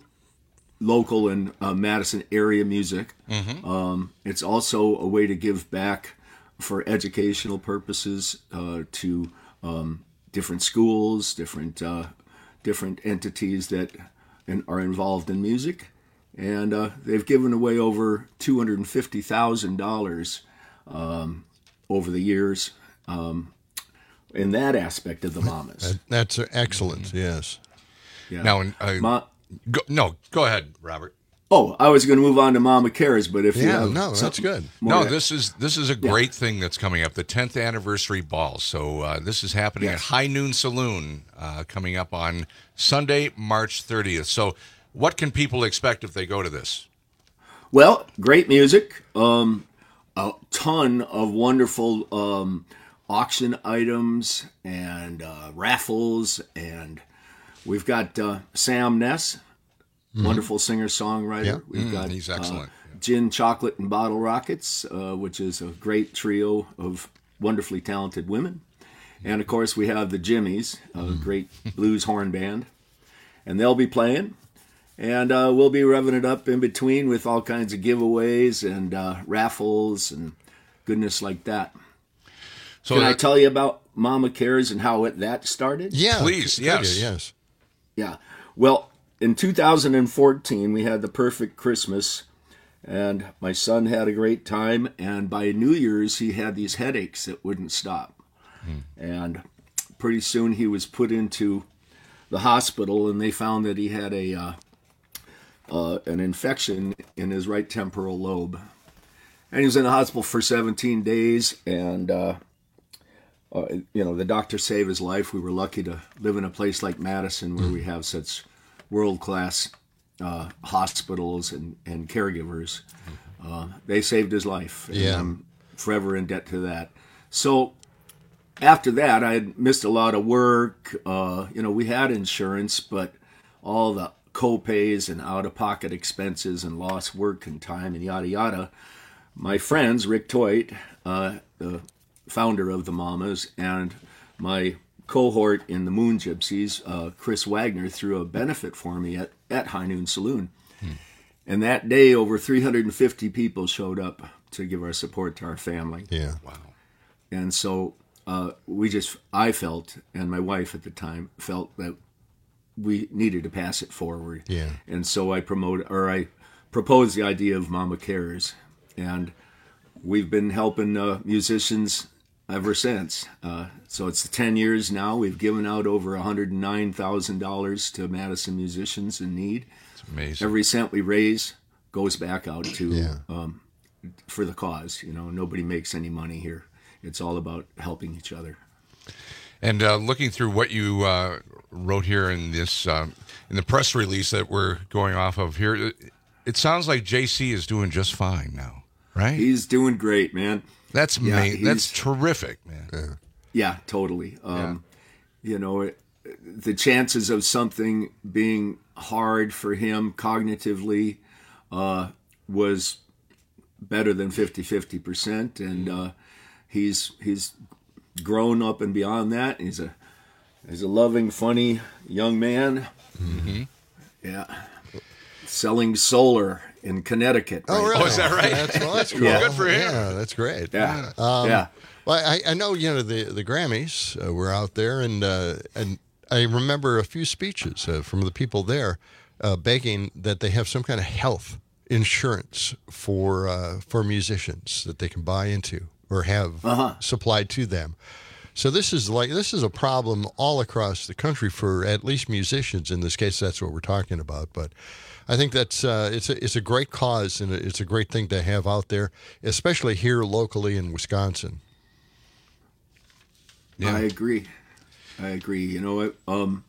local and uh, Madison area music. Mhm. Um, it's also a way to give back for educational purposes uh, to um, different schools, different uh, different entities that in, are involved in music, and uh, they've given away over two hundred fifty thousand dollars um, over the years. Um, in that aspect of the Mamas. That, that's excellent. Yes. Yeah. Now, uh, Ma- go, no, go ahead, Robert. oh, I was going to move on to Mama Cares, but if you Yeah, have no, that's something good. more No, to- this is this is a great thing that's coming up, the tenth anniversary ball. So uh, this is happening Yes. at High Noon Saloon, uh, coming up on Sunday, March thirtieth. So what can people expect if they go to this? Well, great music, um, a ton of wonderful um, auction items and uh, raffles, and we've got uh, Sam Ness, Mhm. wonderful singer-songwriter. Yeah. We've Mm, got he's excellent. Uh, Gin, Chocolate, and Bottle Rockets, uh, which is a great trio of wonderfully talented women. And, of course, we have the Jimmies, a great blues horn band, and they'll be playing. And uh, we'll be revving it up in between with all kinds of giveaways and uh, raffles and goodness like that. So Can I that- tell you about Mama Cares and how it, that started? Yeah. Please, could yes. you? Yes. Yeah. Well, in two thousand fourteen, we had the perfect Christmas, and my son had a great time. And by New Year's, he had these headaches that wouldn't stop. And pretty soon he was put into the hospital, and they found that he had a uh, uh, an infection in his right temporal lobe. And he was in the hospital for seventeen days, and uh, uh, you know, the doctor saved his life. We were lucky to live in a place like Madison where we have such world-class uh, hospitals and, and caregivers. Uh, they saved his life, and Yeah. I'm forever in debt to that. So after that, I had missed a lot of work. Uh, you know, we had insurance, but all the co-pays and out-of-pocket expenses and lost work and time and yada yada. My friends, Rick Toit, uh, the founder of the Mamas, and my cohort in the Moon Gypsies, uh, Chris Wagner, threw a benefit for me at, at High Noon Saloon. And that day, over three hundred fifty people showed up to give our support to our family. Yeah. Wow. and so uh, we just, I felt, and my wife at the time felt that we needed to pass it forward. Yeah. And so I promoted, or I proposed the idea of Mama Cares, and we've been helping uh, musicians ever since. Uh, so it's ten years now. We've given out over one hundred nine thousand dollars to Madison musicians in need. It's amazing. Every cent we raise goes back out to Yeah. um, for the cause. You know, nobody makes any money here. It's all about helping each other. And uh, looking through what you uh, wrote here in this um, in the press release that we're going off of here, it, it sounds like J C is doing just fine now, right? He's doing great, man. That's Yeah, amazing. he's- That's terrific, man. Yeah. Yeah, totally. Um, You know, it, the chances of something being hard for him cognitively uh, was better than fifty-fifty percent, and uh, he's he's grown up and beyond that. He's a he's a loving, funny young man. Mm-hmm. Yeah, selling solar in Connecticut. Oh, right really? now. Oh, is that right? That's, well, that's cool. Yeah. Good for him. Yeah, that's great. Yeah. Um, Yeah. Well, I, I know, you know, the, the Grammys uh, were out there, and uh, and I remember a few speeches uh, from the people there uh, begging that they have some kind of health insurance for uh, for musicians that they can buy into or have Uh-huh. supplied to them. So this is like this is a problem all across the country for at least musicians. In this case, that's what we're talking about. But I think that's uh, it's a it's a great cause, and it's a great thing to have out there, especially here locally in Wisconsin. I agree. I agree. You know, it, um,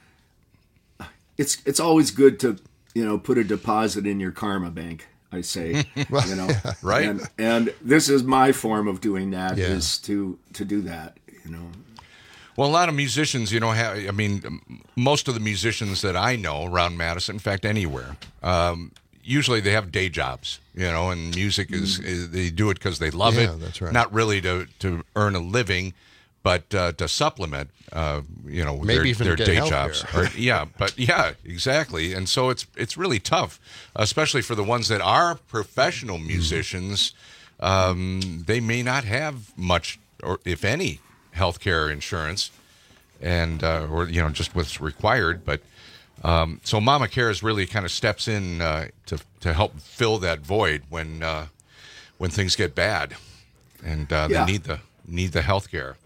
it's it's always good to you know put a deposit in your karma bank. I say, you know, Right. And, and this is my form of doing that Yeah. is to to do that. You know, Well, a lot of musicians, you know, have, I mean, m- most of the musicians that I know around Madison, in fact, anywhere, um, usually they have day jobs, you know, and music is, is they do it because they love Yeah, it. that's right. Not really to, to earn a living, but uh, to supplement, uh, you know, Maybe their, even their get day health jobs. care. Or- yeah, but yeah, exactly. And so it's it's really tough, especially for the ones that are professional musicians. Um, they may not have much, or if any, health care insurance, and uh, or you know just what's required. But um, so Mama Cares really kind of steps in uh, to to help fill that void when uh, when things get bad, and uh, Yeah. they need the need the health care.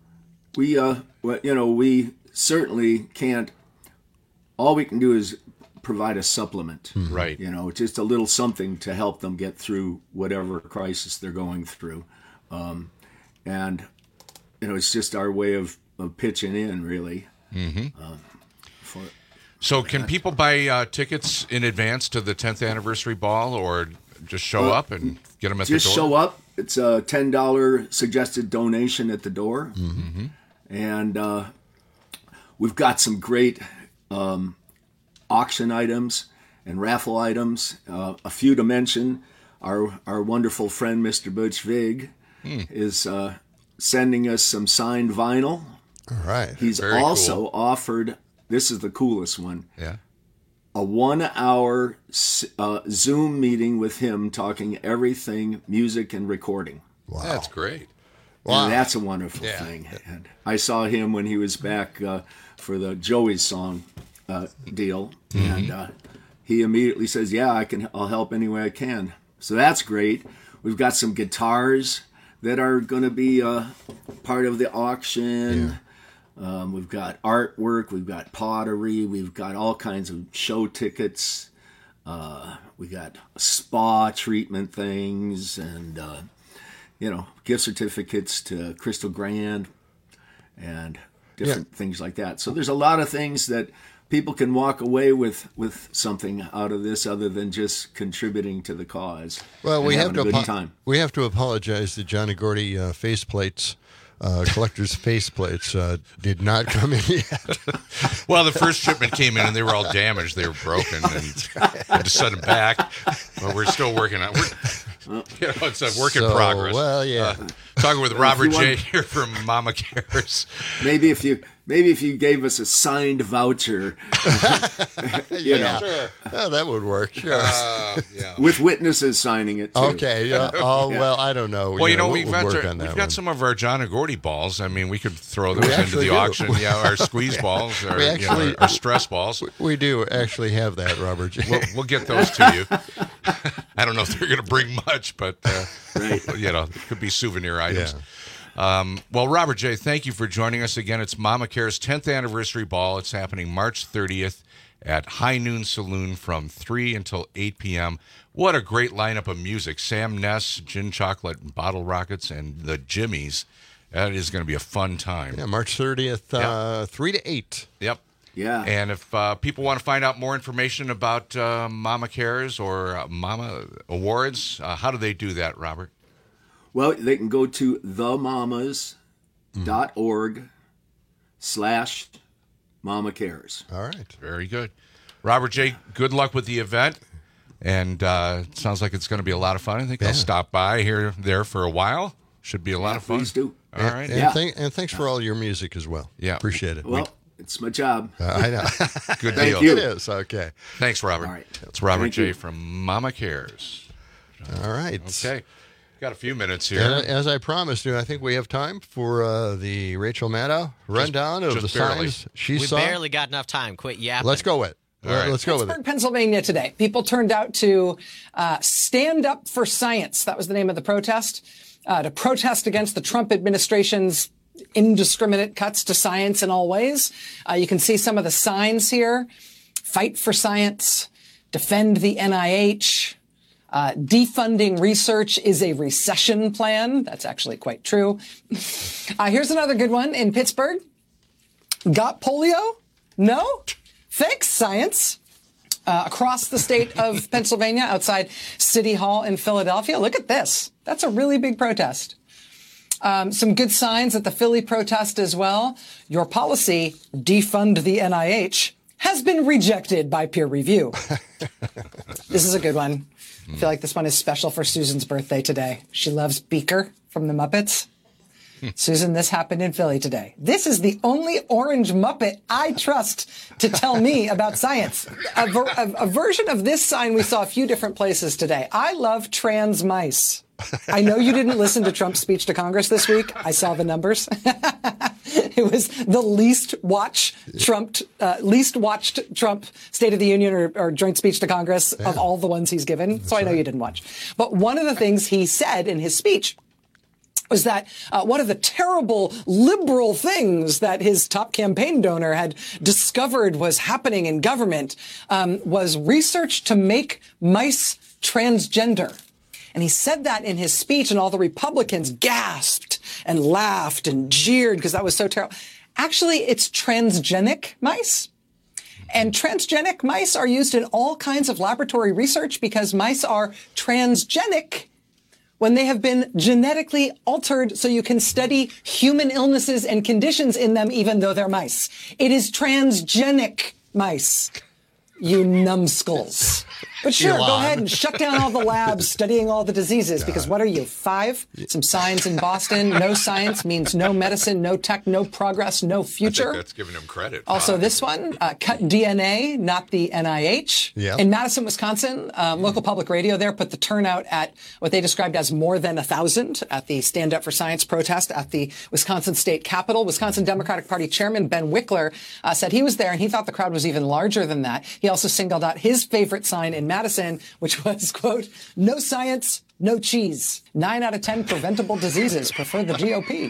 we uh, well, you know, we certainly can't. All we can do is provide a supplement, Right. You know, just a little something to help them get through whatever crisis they're going through, um, and you know, it's just our way of, of pitching in, really. Mm-hmm. Um, for, So can people buy uh, tickets in advance to the tenth anniversary ball, or just show Uh, up and get them at just the door? show up. It's a ten dollar suggested donation at the door, Mm-hmm. and uh, we've got some great um, auction items and raffle items. Uh, a few to mention. Our our wonderful friend Mister Butch Vig Hmm. is uh, sending us some signed vinyl. All right. He's Very also cool. offered. This is the coolest one. Yeah. A one-hour uh, Zoom meeting with him, talking everything music and recording. Wow. That's great. Wow. And that's a wonderful Yeah. thing. And I saw him when he was back uh, for the Joey's song uh, deal, Mm-hmm. and uh, he immediately says, "Yeah, I can. I'll help any way I can." So that's great. We've got some guitars that are going to be uh, part of the auction. Um, we've got artwork. We've got pottery. We've got all kinds of show tickets. Uh, we got spa treatment things, and uh, you know, gift certificates to Crystal Grand, and different things like that. So there's a lot of things that people can walk away with with something out of this, other than just contributing to the cause. Well, and we have having to a good apo- time. we have to apologize to Johnny Gordy uh, faceplates. Uh, collector's faceplates uh, did not come in yet. Well, the first shipment came in and they were all damaged. They were broken and had to send them back. But we're still working on it. You know, it's a work in So, progress. well, yeah. Uh, talking with If Robert you J. want- here from Mama Cares. Maybe if you Maybe if you gave us a signed voucher, you yeah, know, sure. Oh, that would work. Sure. Uh, yeah. with witnesses signing it. Too. Okay. Yeah. Oh Yeah. well, I don't know. Well, you know, we'll- we've we'll got work to- on that we've got one. some of our John and Gordy balls. I mean, we could throw We those into actually the do. auction. Yeah, our squeeze balls, or, We you know, actually- our stress balls. We do actually have that, Robert J. We'll, we'll get those to you. I don't know if they're going to bring much, but uh, right. you know, it could be souvenir items. Um, well, Robert J., thank you for joining us again. It's Mama Care's tenth anniversary ball. It's happening March thirtieth at High Noon Saloon from three until eight p.m. What a great lineup of music. Sam Ness, Gin Chocolate and Bottle Rockets, and the Jimmies. That is going to be a fun time. Yeah, March thirtieth, uh, three to eight. Yep. Yeah. And if uh, people want to find out more information about uh, Mama Cares or uh, Mama Awards, uh, how do they do that, Robert? Well, they can go to the mamas dot org slash mama cares. All right. Very good. Robert J., good luck with the event. And uh, it sounds like it's going to be a lot of fun. I think I'll stop by here there for a while. Should be a lot Yeah, of fun. please do. All right. And, Yeah. thank- and thanks for all your music as well. Yeah. Appreciate it. Well, it's my job. Uh, I know. Good Thank deal. you. It is. Okay. Thanks, Robert. All right. It's Robert Thank J. you. from Mama Cares. All right. Okay. Got a few minutes here. And as I promised you, I think we have time for uh, the Rachel Maddow rundown of just the barely. signs she We saw. barely got enough time. Quit yapping. Let's go with it. All right. Let's go with it. Pittsburgh, Pennsylvania today. People turned out to uh, stand up for science. That was the name of the protest. Uh, to protest against the Trump administration's indiscriminate cuts to science in all ways. Uh, you can see some of the signs here. Fight for science. Defend the N I H. Uh, defunding research is a recession plan. That's actually quite true. Uh, here's another good one in Pittsburgh. Got polio? No? Thanks, science. Uh, across the state of Pennsylvania, outside City Hall in Philadelphia. Look at this. That's a really big protest. Um, some good signs at the Philly protest as well. Your policy, defund the N I H, has been rejected by peer review. This is a good one. I feel like this one is special for Susan's birthday today. She loves Beaker from the Muppets. Susan, this happened in Philly today. This is the only orange Muppet I trust to tell me about science. A, ver- a, a version of this sign we saw a few different places today. I love trans mice. I know you didn't listen to Trump's speech to Congress this week. I saw the numbers. It was the least watch Trump, uh, least watched Trump State of the Union or, or joint speech to Congress of all the ones he's given. So I know you didn't watch. But one of the things he said in his speech was that uh, one of the terrible liberal things that his top campaign donor had discovered was happening in government um, was research to make mice transgender. And he said that in his speech, and all the Republicans gasped and laughed and jeered because that was so terrible. Actually, it's transgenic mice. And transgenic mice are used in all kinds of laboratory research because mice are transgenic when they have been genetically altered so you can study human illnesses and conditions in them even though they're mice. It is transgenic mice, you numbskulls. But sure, Elon. go ahead and shut down all the labs studying all the diseases because what are you, five? Some signs in Boston. No science means no medicine, no tech, no progress, no I think future. that's giving him credit. Also, Wow. this one, uh, cut D N A, not the N I H. Yeah. In Madison, Wisconsin, um, local public radio there put the turnout at what they described as more than a thousand at the Stand Up for Science protest at the Wisconsin State Capitol. Wisconsin Democratic Party Chairman Ben Wickler uh, said he was there and he thought the crowd was even larger than that. He also singled out his favorite sign in Madison, which was, quote, no science, no cheese. Nine out of ten preventable diseases prefer the G O P.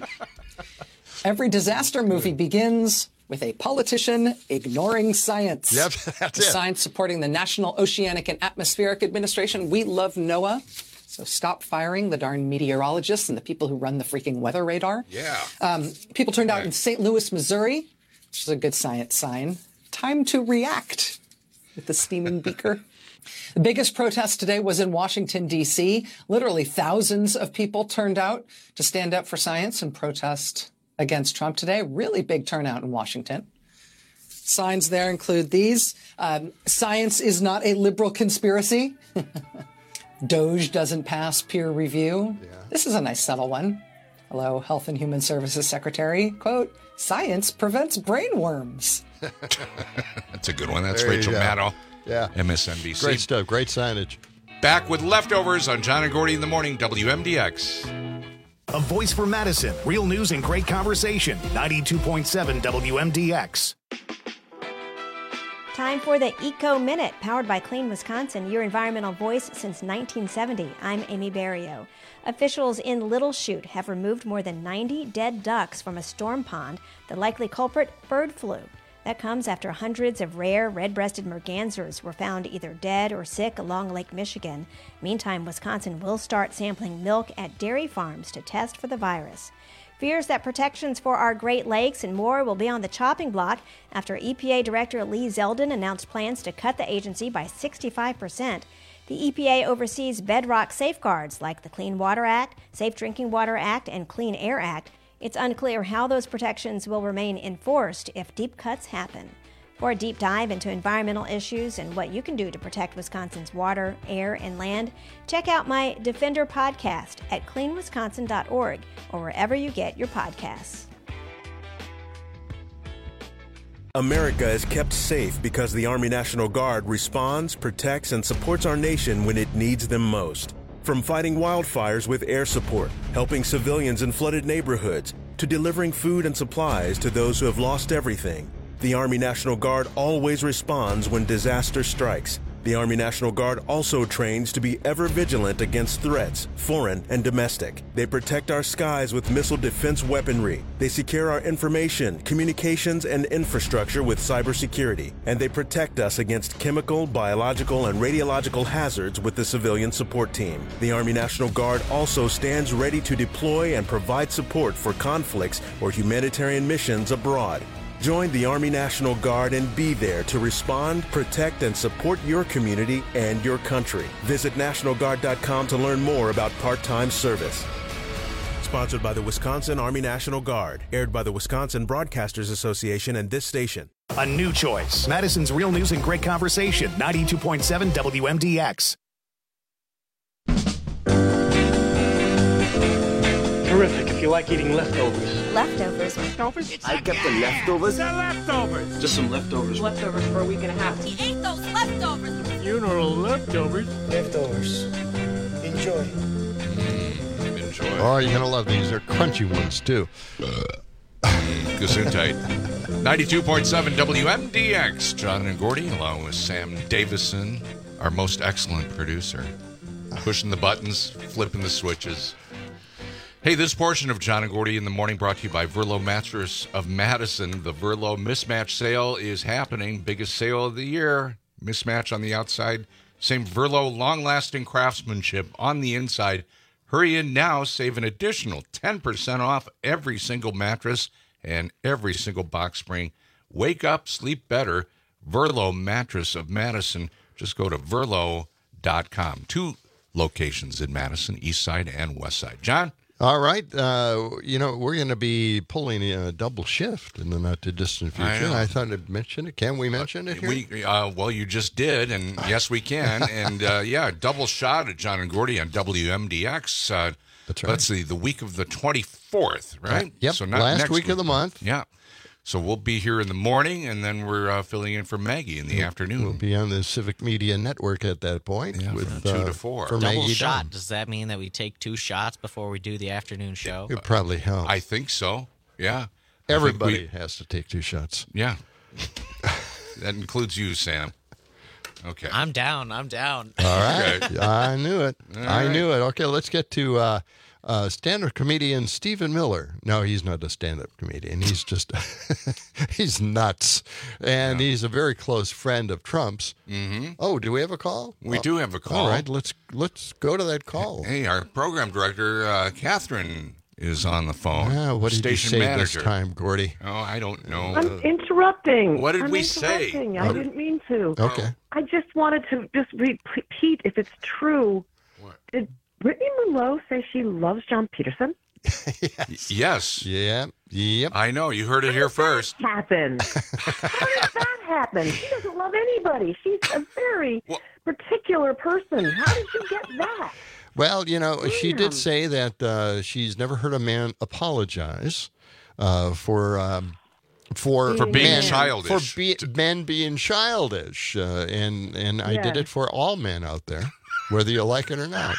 Every disaster movie begins with a politician ignoring science. Yep, that's the it. sign supporting the National Oceanic and Atmospheric Administration. We love NOAA. So stop firing the darn meteorologists and the people who run the freaking weather radar. Yeah. Um, people turned out in Saint Louis, Missouri, which is a good science sign. Time to react with the steaming beaker. The biggest protest today was in Washington, D C. Literally thousands of people turned out to stand up for science and protest against Trump today. Really big turnout in Washington. Signs there include these. Um, science is not a liberal conspiracy. Doge doesn't pass peer review. This is a nice subtle one. Hello, Health and Human Services Secretary. Quote, science prevents brain worms. That's a good one. That's There you Rachel go. Maddow. Yeah. M S N B C. Great stuff. Great signage. Back with leftovers on John and Gordy in the morning, W M D X. A voice for Madison. Real news and great conversation. ninety-two point seven W M D X. Time for the Eco Minute, powered by Clean Wisconsin, your environmental voice since nineteen seventy. I'm Amy Barrio. Officials in Little Chute have removed more than ninety dead ducks from a storm pond. The likely culprit, bird flu. That comes after hundreds of rare red-breasted mergansers were found either dead or sick along Lake Michigan. Meantime, Wisconsin will start sampling milk at dairy farms to test for the virus. Fears that protections for our Great Lakes and more will be on the chopping block after E P A Director Lee Zeldin announced plans to cut the agency by sixty-five percent. The E P A oversees bedrock safeguards like the Clean Water Act, Safe Drinking Water Act, and Clean Air Act. It's unclear how those protections will remain enforced if deep cuts happen. For a deep dive into environmental issues and what you can do to protect Wisconsin's water, air, and land, check out my Defender podcast at clean wisconsin dot org or wherever you get your podcasts. America is kept safe because the Army National Guard responds, protects, and supports our nation when it needs them most. From fighting wildfires with air support, helping civilians in flooded neighborhoods, to delivering food and supplies to those who have lost everything, the Army National Guard always responds when disaster strikes. The Army National Guard also trains to be ever vigilant against threats, foreign and domestic. They protect our skies with missile defense weaponry. They secure our information, communications, and infrastructure with cybersecurity. And they protect us against chemical, biological, and radiological hazards with the civilian support team. The Army National Guard also stands ready to deploy and provide support for conflicts or humanitarian missions abroad. Join the Army National Guard and be there to respond, protect, and support your community and your country. Visit national guard dot com to learn more about part-time service. Sponsored by the Wisconsin Army National Guard. Aired by the Wisconsin Broadcasters Association and this station. A new choice. Madison's real news and great conversation. ninety-two point seven W M D X. Terrific if you like eating leftovers. Leftovers? Leftovers? I kept the leftovers. The leftovers. Just some leftovers. Leftovers for a week and a half. He ate those leftovers. Funeral leftovers. Leftovers. Enjoy. Mm, enjoy. Oh, you're going to love these. They're crunchy ones, too. Gesundheit. ninety-two point seven W M D X. John and Gordy, along with Sam Davison, our most excellent producer. Pushing the buttons, flipping the switches. Hey, this portion of John and Gordy in the morning brought to you by Verlo Mattress of Madison. The Verlo Mismatch Sale is happening. Biggest sale of the year. Mismatch on the outside. Same Verlo long-lasting craftsmanship on the inside. Hurry in now. Save an additional ten percent off every single mattress and every single box spring. Wake up, sleep better. Verlo Mattress of Madison. Just go to verlo dot com. Two locations in Madison, east side and west side. John? All right. Uh, you know, we're going to be pulling a double shift in the not-too-distant future. I I, thought I'd mention it. Can we mention it here? We, uh, well, you just did, and yes, we can. And, uh, yeah, double shot at John and Gordy on W M D X. Uh, That's right. Let's see, the week of the twenty-fourth, right? Uh, yep, So not last next week of the month. Yeah. So we'll be here in the morning, and then we're uh, filling in for Maggie in the We'll- afternoon. We'll be on the Civic Media Network at that point. Yeah, with, from two uh, to four. For Double Maggie shot. Dunn. Does that mean that we take two shots before we do the afternoon show? It probably helps. I think so, yeah. I think Everybody we- has to take two shots. Yeah. That includes you, Sam. Okay. I'm down. I'm down. All right. Okay. I knew it. All I right. knew it. Okay, let's get to uh, uh, stand-up comedian Stephen Miller. No, he's not a stand-up comedian. He's just, he's nuts. And he's a very close friend of Trump's. Mm-hmm. Oh, do we have a call? We Oh, do have a call. All right, let's let's go to that call. Hey, our program director, uh, Catherine, is on the phone. Ah, what did Station you say manager. this time, Gordy? Oh, I don't know. I'm interrupting. What did I'm we say? interrupting. I didn't mean to. Okay. I just wanted to just repeat if it's true. What? Did Brittany Merlot say she loves John Peterson? Yes. Yeah. Yep. I know. You heard it here first. Happen. How does that happen? She doesn't love anybody. She's a very particular person. How did you get that? Well, you know, she did say that uh, she's never heard a man apologize uh, for um, for For being men, childish. for be, men being childish, uh, and and I did Yeah. it for all men out there, whether you like it or not.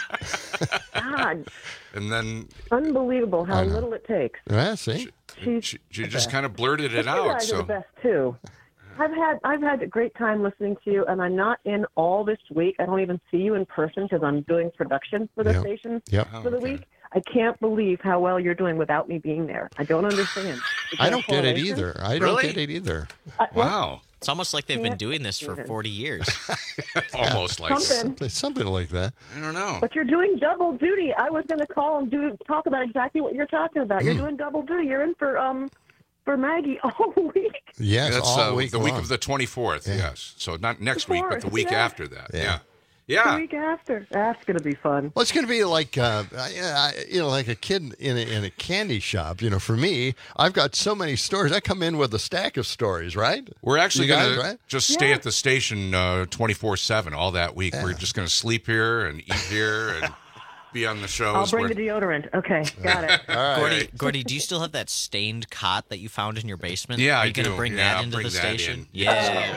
God, And then unbelievable how I know. little it takes. Yeah, see, She's she, she the just best. kind of blurted it But you out. guys are So the best too. I've had I've had a great time listening to you, and I'm not in all this week. I don't even see you in person because I'm doing production for the Yep. station Yep. for the week. I can't believe how well you're doing without me being there. I don't understand. Is I there don't get it correlation? either. I don't Really? get it either. Uh, what? wow, It's almost like they've been Can't doing this for even. forty years. almost like Something. Something like that. I don't know. But you're doing double duty. I was going to call and do talk about exactly what you're talking about. Hmm. You're doing double duty. You're in for um for Maggie all week. Yes, That's all uh, week the week long. of the twenty-fourth. Yeah. Yes, so not next The week, but the fourth, week yeah. after that. Yeah. Yeah, The yeah. week after. That's going to be fun. Well, it's going to be like, uh, I- I- you know, like a kid in a, in a candy shop. You know, for me, I've got so many stories. I come in with a stack of stories, right? We're actually You going guys, to right? just stay Yeah. at the station uh, twenty-four seven all that week. We're just going to sleep here and eat here and be on the shows. I'll bring where- the deodorant. Okay, got it. All right. Gordy, Gordy, do you still have that stained cot that you found in your basement? Yeah, Are I you gonna do. bring Yeah, that I'll into bring the that station? in. Yeah.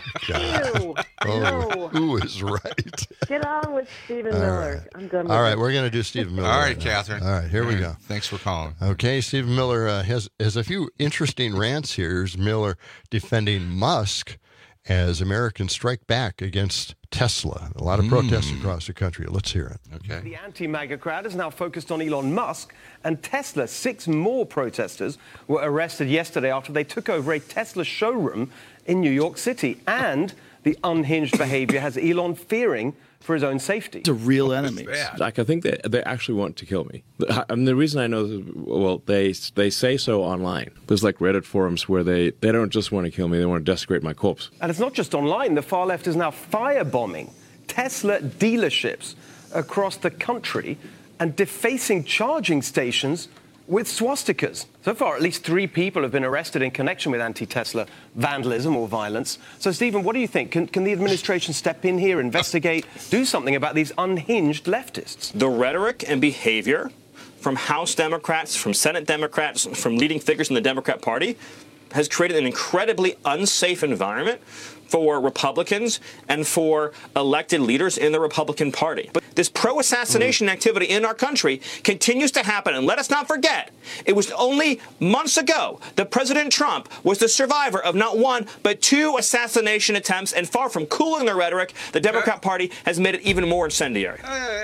Ew. Oh, No. who is right? Get on with Stephen All Miller. right. I'm done with All right, it. we're going to do Stephen Miller. All right, now. Catherine. All right, here we go. Thanks for calling. Okay, Stephen Miller uh, has has a few interesting rants here. Here's Miller defending Musk as Americans strike back against Tesla. A lot of protests across the country. Let's hear it. Okay. The anti-MAGA crowd is now focused on Elon Musk and Tesla. Six more protesters were arrested yesterday after they took over a Tesla showroom in New York City. And the unhinged behavior has Elon fearing for his own safety. It's a real enemy. Like, I think they, they actually want to kill me. I mean, the reason I know this, well, they they say so online. There's like Reddit forums where they, they don't just want to kill me, they want to desecrate my corpse. And it's not just online. The far left is now firebombing Tesla dealerships across the country and defacing charging stations with swastikas. So far, at least three people have been arrested in connection with anti-Tesla vandalism or violence. So, Stephen, what do you think? Can, can the administration step in here, investigate, do something about these unhinged leftists? The rhetoric and behavior from House Democrats, from Senate Democrats, from leading figures in the Democrat Party has created an incredibly unsafe environment for Republicans and for elected leaders in the Republican Party. But this pro-assassination activity in our country continues to happen. And let us not forget, it was only months ago that President Trump was the survivor of not one, but two assassination attempts. And far from cooling the rhetoric, the Democrat Party has made it even more incendiary.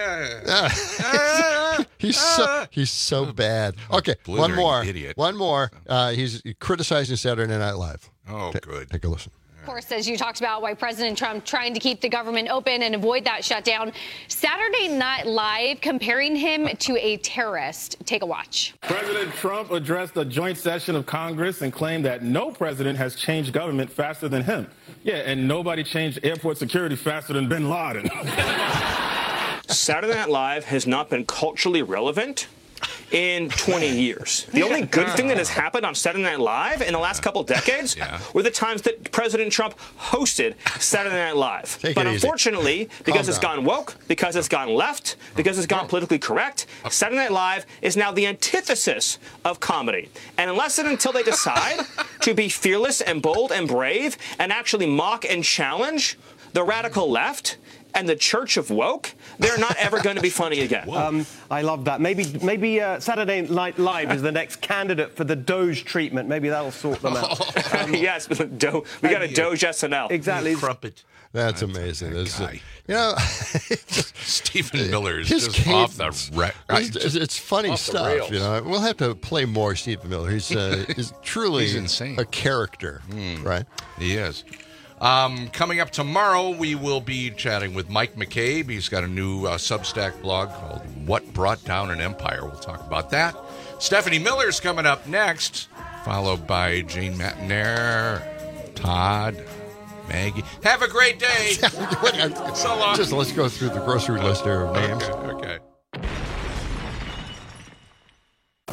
he's so he's so bad. Okay, one Blithering more. idiot. One more. Uh, he's criticizing Saturday Night Live. Oh, Ta- good. Take a listen. Of course, as you talked about, why President Trump trying to keep the government open and avoid that shutdown. Saturday Night Live comparing him to a terrorist. Take a watch. President Trump addressed a joint session of Congress and claimed that no president has changed government faster than him. Yeah, and nobody changed airport security faster than bin Laden. Saturday Night Live has not been culturally relevant in twenty years. The only good thing that has happened on Saturday Night Live in the last couple decades Yeah. were the times that President Trump hosted Saturday Night Live. Take but it easy. unfortunately, because it's down. gone woke, because it's gone left, because it's gone politically correct, Saturday Night Live is now the antithesis of comedy. And unless and until they decide to be fearless and bold and brave and actually mock and challenge the radical left and the Church of Woke, they're not ever going to be funny again. Um, I love that. Maybe maybe uh, Saturday Night Live is the next candidate for the Doge treatment. Maybe that'll sort them out. Um, yes, Do- we got a Doge S N L. Exactly. Crumpet. That's amazing. This is- guy. you know, Stephen Miller is his just off the cadence ra- is- it's, it's funny off the stuff. rails. You know, we'll have to play more Stephen Miller. He's uh, he's truly He's insane. a character, right? He is. Um, coming up tomorrow, we will be chatting with Mike McCabe. He's got a new uh, Substack blog called What Brought Down an Empire. We'll talk about that. Stephanie Miller's coming up next, followed by Jane Matinaire, Todd, Maggie. Have a great day. So long. Just let's go through the grocery list there of names. Okay, okay.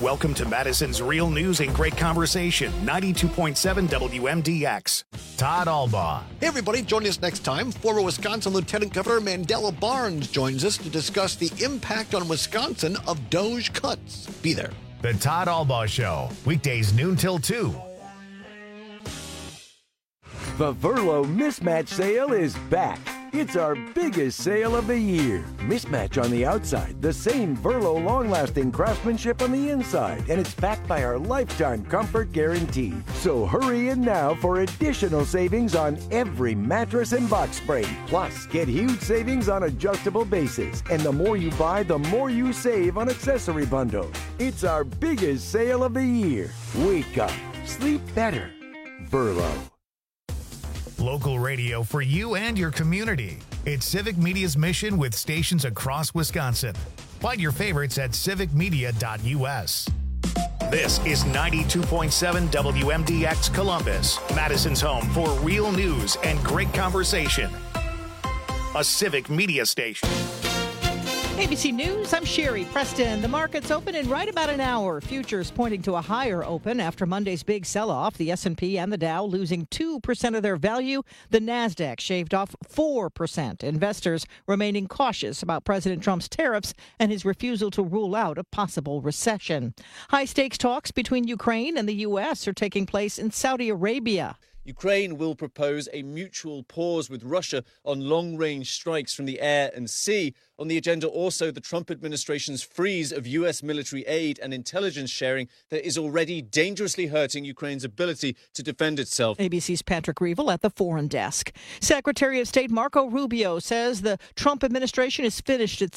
Welcome to Madison's Real News and Great Conversation, ninety-two point seven W M D X. Todd Albaugh. Hey, everybody. Join us next time. Former Wisconsin Lieutenant Governor Mandela Barnes joins us to discuss the impact on Wisconsin of Doge cuts. Be there. The Todd Albaugh Show, weekdays noon till two. The Verlo Mismatch Sale is back. It's our biggest sale of the year. Mismatch on the outside, the same Verlo long-lasting craftsmanship on the inside, and it's backed by our lifetime comfort guarantee. So hurry in now for additional savings on every mattress and box spring. Plus, get huge savings on adjustable bases. And the more you buy, the more you save on accessory bundles. It's our biggest sale of the year. Wake up. Sleep better. Verlo. Local radio for you and your community. It's Civic Media's mission with stations across Wisconsin. Find your favorites at civic media dot U S. This is ninety-two point seven W M D X Columbus, Madison's home for real news and great conversation. A Civic Media station. A B C News, I'm Sherry Preston. The market's open in right about an hour. Futures pointing to a higher open after Monday's big sell-off. The S and P and the Dow losing two percent of their value. The NASDAQ shaved off four percent. Investors remaining cautious about President Trump's tariffs and his refusal to rule out a possible recession. High-stakes talks between Ukraine and the U S are taking place in Saudi Arabia. Ukraine will propose a mutual pause with Russia on long-range strikes from the air and sea. On the agenda also the Trump administration's freeze of U S military aid and intelligence sharing that is already dangerously hurting Ukraine's ability to defend itself. A B C's Patrick Reevell at the Foreign Desk. Secretary of State Marco Rubio says the Trump administration is finished its